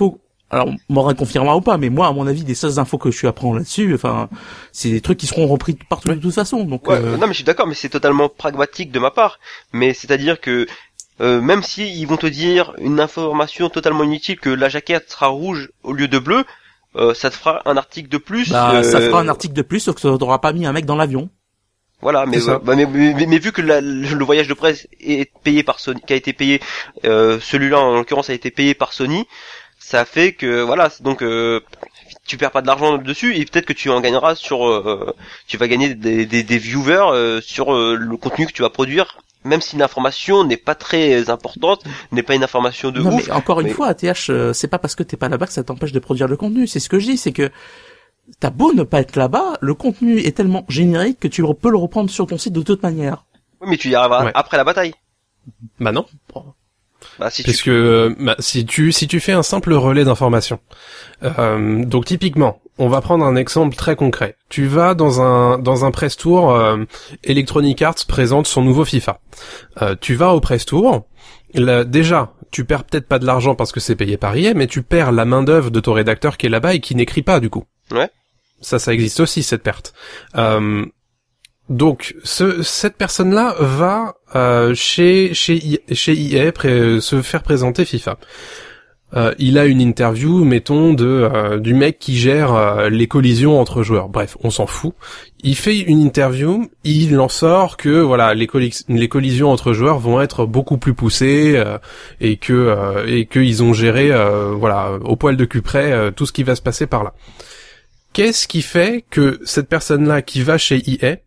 alors Morin confirmera ou pas, mais moi, à mon avis, des seules infos que je apprends là-dessus, enfin, c'est des trucs qui seront repris partout de toute façon. Donc, ouais, non, mais je suis d'accord, mais c'est totalement pragmatique de ma part. Mais c'est-à-dire que même si ils vont te dire une information totalement inutile que la jaquette sera rouge au lieu de bleu, ça te fera un article de plus. Ça fera un article de plus, sauf que ça n'aura pas mis un mec dans l'avion. Voilà, mais vu que le voyage de presse est payé par Sony, qui a été payé, celui-là en l'occurrence a été payé par Sony, ça fait que voilà, donc tu perds pas de l'argent dessus et peut-être que tu en gagneras sur, tu vas gagner des viewers sur le contenu que tu vas produire. Même si l'information n'est pas très importante, n'est pas une information de ouf. Mais encore une fois, ATH, c'est pas parce que t'es pas là-bas que ça t'empêche de produire le contenu. C'est ce que je dis, c'est que t'as beau ne pas être là-bas, le contenu est tellement générique que tu peux le reprendre sur ton site de toute manière. Oui, mais tu y arriveras après la bataille. Bah non. Bah, si parce que si tu fais un simple relais d'information, donc typiquement, on va prendre un exemple très concret. Tu vas dans un press tour, Electronic Arts présente son nouveau FIFA. Tu vas au press tour, déjà tu perds peut-être pas de l'argent parce que c'est payé par EA, mais tu perds la main d'œuvre de ton rédacteur qui est là-bas et qui n'écrit pas du coup. Ouais. Ça existe aussi cette perte. Donc cette personne-là va chez EA se faire présenter FIFA. Il a une interview, mettons, du mec qui gère les collisions entre joueurs. Bref, on s'en fout. Il fait une interview, il en sort que voilà, les collisions entre joueurs vont être beaucoup plus poussées et que ils ont géré voilà, au poil de cul près tout ce qui va se passer par là. Qu'est-ce qui fait que cette personne-là qui va chez EA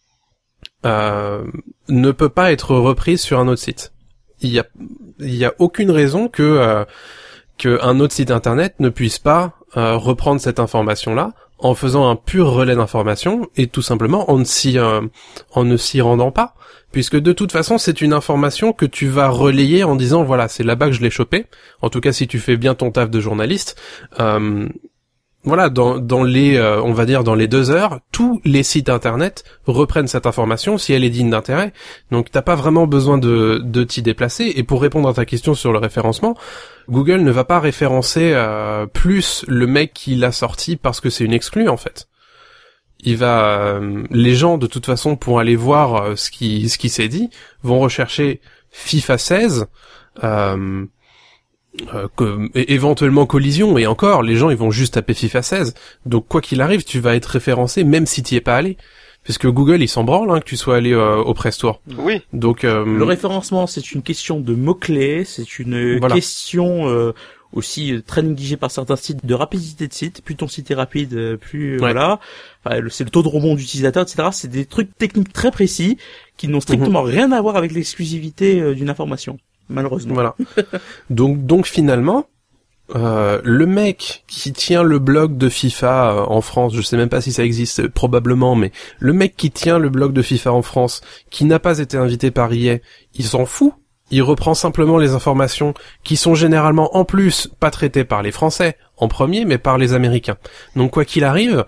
ne peut pas être reprise sur un autre site? Il y a aucune raison que un autre site internet ne puisse pas reprendre cette information-là en faisant un pur relais d'information et tout simplement en ne s'y rendant pas, puisque de toute façon c'est une information que tu vas relayer en disant voilà, c'est là-bas que je l'ai chopé. En tout cas si tu fais bien ton taf de journaliste. Voilà, dans les, on va dire dans les 2 heures, tous les sites internet reprennent cette information si elle est digne d'intérêt. Donc t'as pas vraiment besoin de t'y déplacer. Et pour répondre à ta question sur le référencement, Google ne va pas référencer plus le mec qui l'a sorti parce que c'est une exclue en fait. Les gens de toute façon pour aller voir ce qui s'est dit vont rechercher FIFA 16. Éventuellement collision, et encore les gens ils vont juste taper FIFA 16, donc quoi qu'il arrive tu vas être référencé même si t'y es pas allé, puisque Google il s'en branle que tu sois allé au Press Tour. Oui. Donc le référencement c'est une question de mots-clés, c'est une question aussi très négligée par certains sites de rapidité de site. Plus ton site est rapide, plus voilà, enfin, c'est le taux de rebond d'utilisateur, etc. C'est des trucs techniques très précis qui n'ont strictement rien à voir avec l'exclusivité d'une information. Malheureusement. Voilà. Donc finalement, le mec qui tient le blog de FIFA en France, je sais même pas si ça existe, probablement, mais le mec qui tient le blog de FIFA en France, qui n'a pas été invité par EA, il s'en fout. Il reprend simplement les informations qui sont généralement en plus pas traitées par les Français en premier, mais par les Américains. Donc quoi qu'il arrive,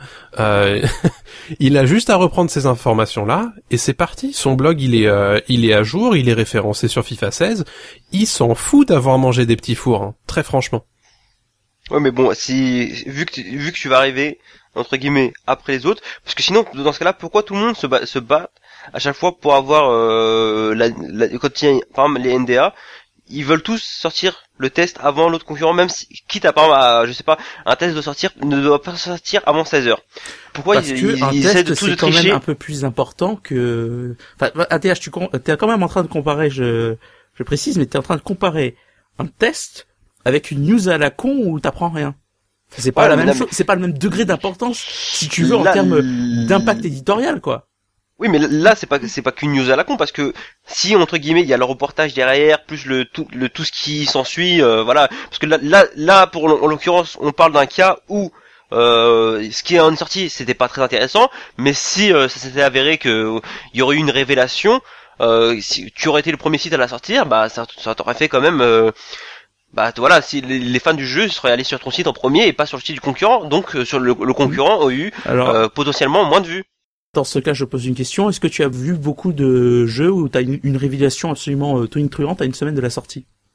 il a juste à reprendre ces informations-là et c'est parti. Son blog il est à jour, il est référencé sur FIFA 16. Il s'en fout d'avoir mangé des petits fours, très franchement. Ouais, mais bon, vu que tu vas arriver entre guillemets après les autres, parce que sinon dans ce cas-là, pourquoi tout le monde se bat à chaque fois pour avoir quand il y a, par exemple, les NDA, ils veulent tous sortir le test avant l'autre concurrent, même si, quitte à, par exemple, je sais pas, un test ne doit pas sortir avant 16h. Pourquoi parce que un essaient test, de tous c'est de quand tricher? même un peu plus important que, enfin, ATH, t'es quand même en train de comparer, je précise, mais t'es en train de comparer un test avec une news à la con où t'apprends rien. C'est pas la même chose, c'est pas le même degré d'importance, si tu veux, en termes d'impact éditorial, quoi. Oui, mais là c'est pas qu'une news à la con, parce que si entre guillemets il y a le reportage derrière plus tout ce qui s'ensuit, voilà, parce que là pour en l'occurrence on parle d'un cas où ce qui est en sortie c'était pas très intéressant, mais si ça s'était avéré que il y aurait eu une révélation, si tu aurais été le premier site à la sortir, bah ça t'aurait fait quand même bah voilà, si les fans du jeu seraient allés sur ton site en premier et pas sur le site du concurrent, donc sur le concurrent aurait eu potentiellement moins de vues. Dans ce cas, je pose une question. Est-ce que tu as vu beaucoup de jeux où tu as une révélation absolument tonitruante à une semaine de la sortie?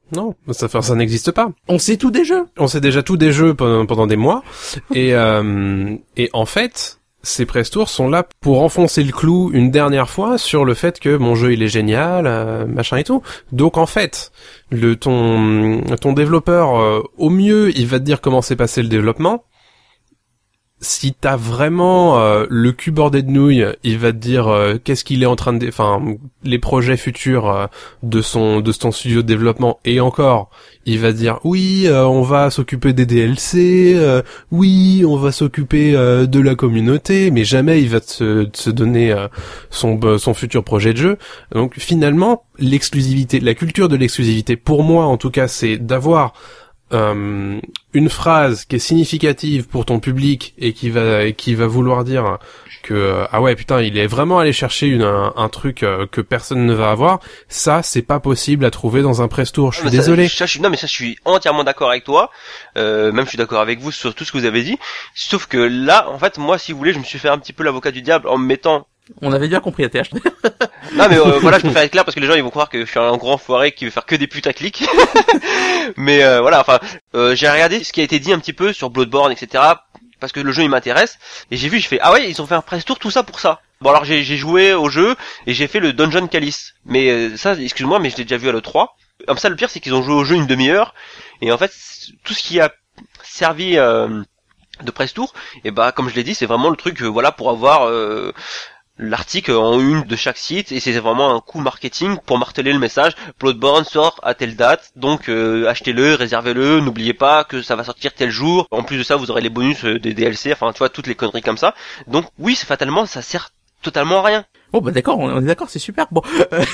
Non, ça n'existe pas. On sait tout des jeux. On sait déjà tout des jeux pendant des mois. Et en fait, ces press tours sont là pour enfoncer le clou une dernière fois sur le fait que mon jeu il est génial, machin et tout. Donc en fait, ton développeur, au mieux, il va te dire comment s'est passé le développement. Si t'as vraiment le cul bordé de nouilles, il va te dire qu'est-ce qu'il est en train de, les projets futurs de son studio de développement. Et encore, il va dire oui, on va s'occuper des DLC, oui, on va s'occuper de la communauté, mais jamais il va se donner son futur projet de jeu. Donc finalement, l'exclusivité, la culture de l'exclusivité, pour moi en tout cas, c'est d'avoir une phrase qui est significative pour ton public et qui va vouloir dire que ah ouais putain il est vraiment allé chercher un truc que personne ne va avoir. Ça c'est pas possible à trouver dans un press tour. Je suis désolé. Je suis entièrement d'accord avec toi. Même je suis d'accord avec vous sur tout ce que vous avez dit. Sauf que là en fait moi si vous voulez je me suis fait un petit peu l'avocat du diable en me mettant. On avait bien compris à TH. Non mais voilà, je préfère être clair parce que les gens ils vont croire que je suis un grand foiré qui veut faire que des putaclics. Mais voilà, enfin, j'ai regardé ce qui a été dit un petit peu sur Bloodborne, etc. Parce que le jeu il m'intéresse et j'ai vu, je fais ah ouais ils ont fait un press tour tout ça pour ça. Bon alors j'ai joué au jeu et j'ai fait le Dungeon Calice. Mais ça, excuse-moi, mais je l'ai déjà vu à l'E3. Comme ça le pire c'est qu'ils ont joué au jeu une demi-heure et en fait tout ce qui a servi de press tour, et bah comme je l'ai dit c'est vraiment le truc voilà pour avoir l'article en une de chaque site et c'est vraiment un coup marketing pour marteler le message. Bloodborne sort à telle date, donc achetez-le, réservez-le, n'oubliez pas que ça va sortir tel jour. En plus de ça, vous aurez les bonus des DLC, enfin tu vois toutes les conneries comme ça. Donc oui, c'est fatalement ça sert totalement à rien. Bon bah d'accord, on est d'accord, c'est super. Bon,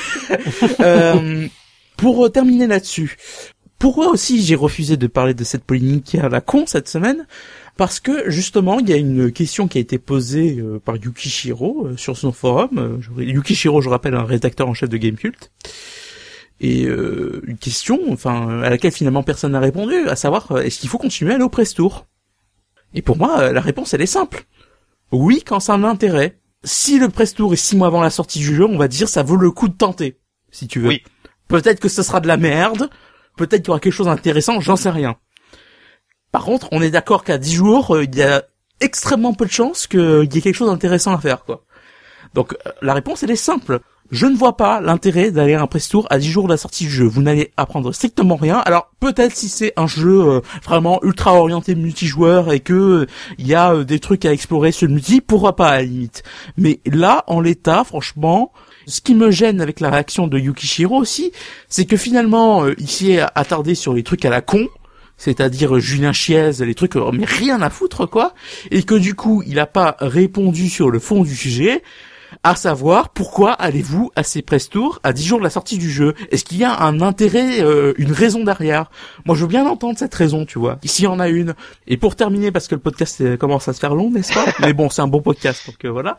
pour terminer là-dessus, pourquoi aussi j'ai refusé de parler de cette polémique à la con cette semaine? Parce que justement, il y a une question qui a été posée par Yukishiro sur son forum. Yukishiro, je rappelle, un rédacteur en chef de Gamecult. Et une question, à laquelle finalement personne n'a répondu, à savoir, est-ce qu'il faut continuer à aller au press tour? Et pour moi, la réponse elle est simple. Oui, quand ça a un intérêt. Si le press tour est 6 mois avant la sortie du jeu, on va dire ça vaut le coup de tenter, si tu veux. Oui. Peut-être que ce sera de la merde, peut-être qu'il y aura quelque chose d'intéressant, j'en sais rien. Par contre, on est d'accord qu'à 10 jours, il y a extrêmement peu de chances qu'il y ait quelque chose d'intéressant à faire, quoi. Donc, la réponse, elle est simple. Je ne vois pas l'intérêt d'aller à un press tour à 10 jours de la sortie du jeu. Vous n'allez apprendre strictement rien. Alors, peut-être si c'est un jeu vraiment ultra orienté multijoueur et que il y a des trucs à explorer sur le multi, pourquoi pas à la limite. Mais là, en l'état, franchement, ce qui me gêne avec la réaction de Yukishiro aussi, c'est que finalement, il s'est attardé sur les trucs à la con, c'est-à-dire Julien Chiez, les trucs mais rien à foutre quoi, et que du coup il a pas répondu sur le fond du sujet, à savoir pourquoi allez-vous à ces press tours à 10 jours de la sortie du jeu? Est-ce qu'il y a un intérêt, une raison derrière? Moi je veux bien entendre cette raison, tu vois, s'il y en a une. Et pour terminer, parce que le podcast commence à se faire long, n'est-ce pas? Mais bon, c'est un bon podcast, donc voilà.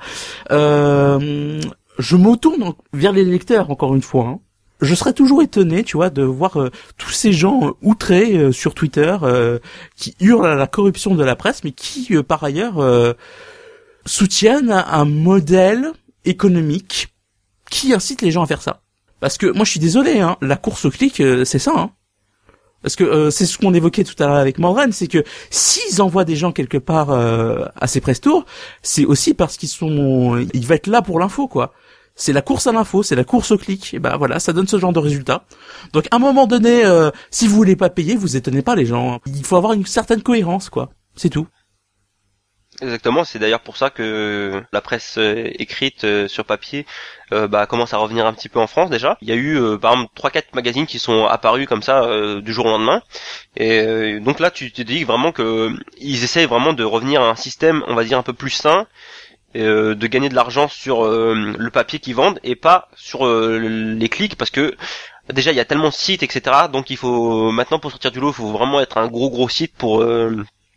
Je me tourne vers les lecteurs encore une fois, hein. Je serais toujours étonné, tu vois, de voir tous ces gens outrés sur Twitter qui hurlent à la corruption de la presse, mais qui, par ailleurs, soutiennent un modèle économique qui incite les gens à faire ça. Parce que moi, je suis désolé, hein, la course au clic, c'est ça, hein. Parce que c'est ce qu'on évoquait tout à l'heure avec Morgan, c'est que s'ils envoient des gens quelque part à ces press tours, c'est aussi parce ils vont être là pour l'info, quoi. C'est la course à l'info, c'est la course au clic. Et ben voilà, ça donne ce genre de résultat. Donc à un moment donné, si vous voulez pas payer, vous étonnez pas les gens. Il faut avoir une certaine cohérence, quoi. C'est tout. Exactement, c'est d'ailleurs pour ça que la presse écrite sur papier commence à revenir un petit peu en France déjà. Il y a eu par exemple 3-4 magazines qui sont apparus comme ça du jour au lendemain. Et donc là tu te dis vraiment que ils essayent vraiment de revenir à un système, on va dire un peu plus sain. De gagner de l'argent sur le papier qu'ils vendent et pas sur les clics, parce que déjà il y a tellement de sites, etc. Donc il faut maintenant, pour sortir du lot, il faut vraiment être un gros site pour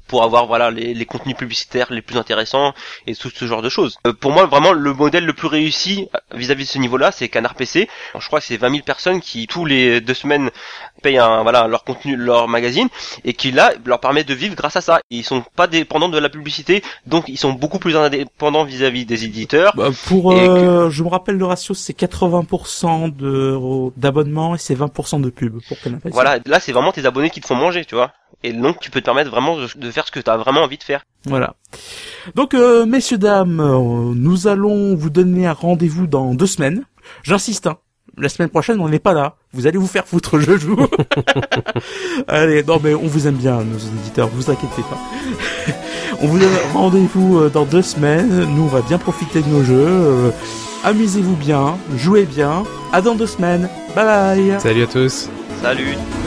pour avoir voilà les contenus publicitaires les plus intéressants et tout ce genre de choses. Pour moi, vraiment, le modèle le plus réussi vis-à-vis de ce niveau-là, c'est Canard PC. Alors, je crois que c'est 20 000 personnes qui, tous les 2 semaines, payent leur contenu, leur magazine, et qui, là, leur permet de vivre grâce à ça. Ils sont pas dépendants de la publicité, donc ils sont beaucoup plus indépendants vis-à-vis des éditeurs. Je me rappelle le ratio, c'est 80% d'abonnements et c'est 20% de pub pour Canard PC. Voilà, là, c'est vraiment tes abonnés qui te font manger, tu vois. Et donc, tu peux te permettre vraiment de faire ce que tu as vraiment envie de faire. Voilà. Donc, messieurs, dames, nous allons vous donner un rendez-vous dans 2 semaines. J'insiste, hein. La semaine prochaine, on n'est pas là. Vous allez vous faire foutre, je joue. Allez, non, mais on vous aime bien, nos éditeurs, vous inquiétez pas. On vous donne rendez-vous dans 2 semaines. Nous, on va bien profiter de nos jeux. Amusez-vous bien, jouez bien. À dans 2 semaines. Bye bye. Salut à tous. Salut.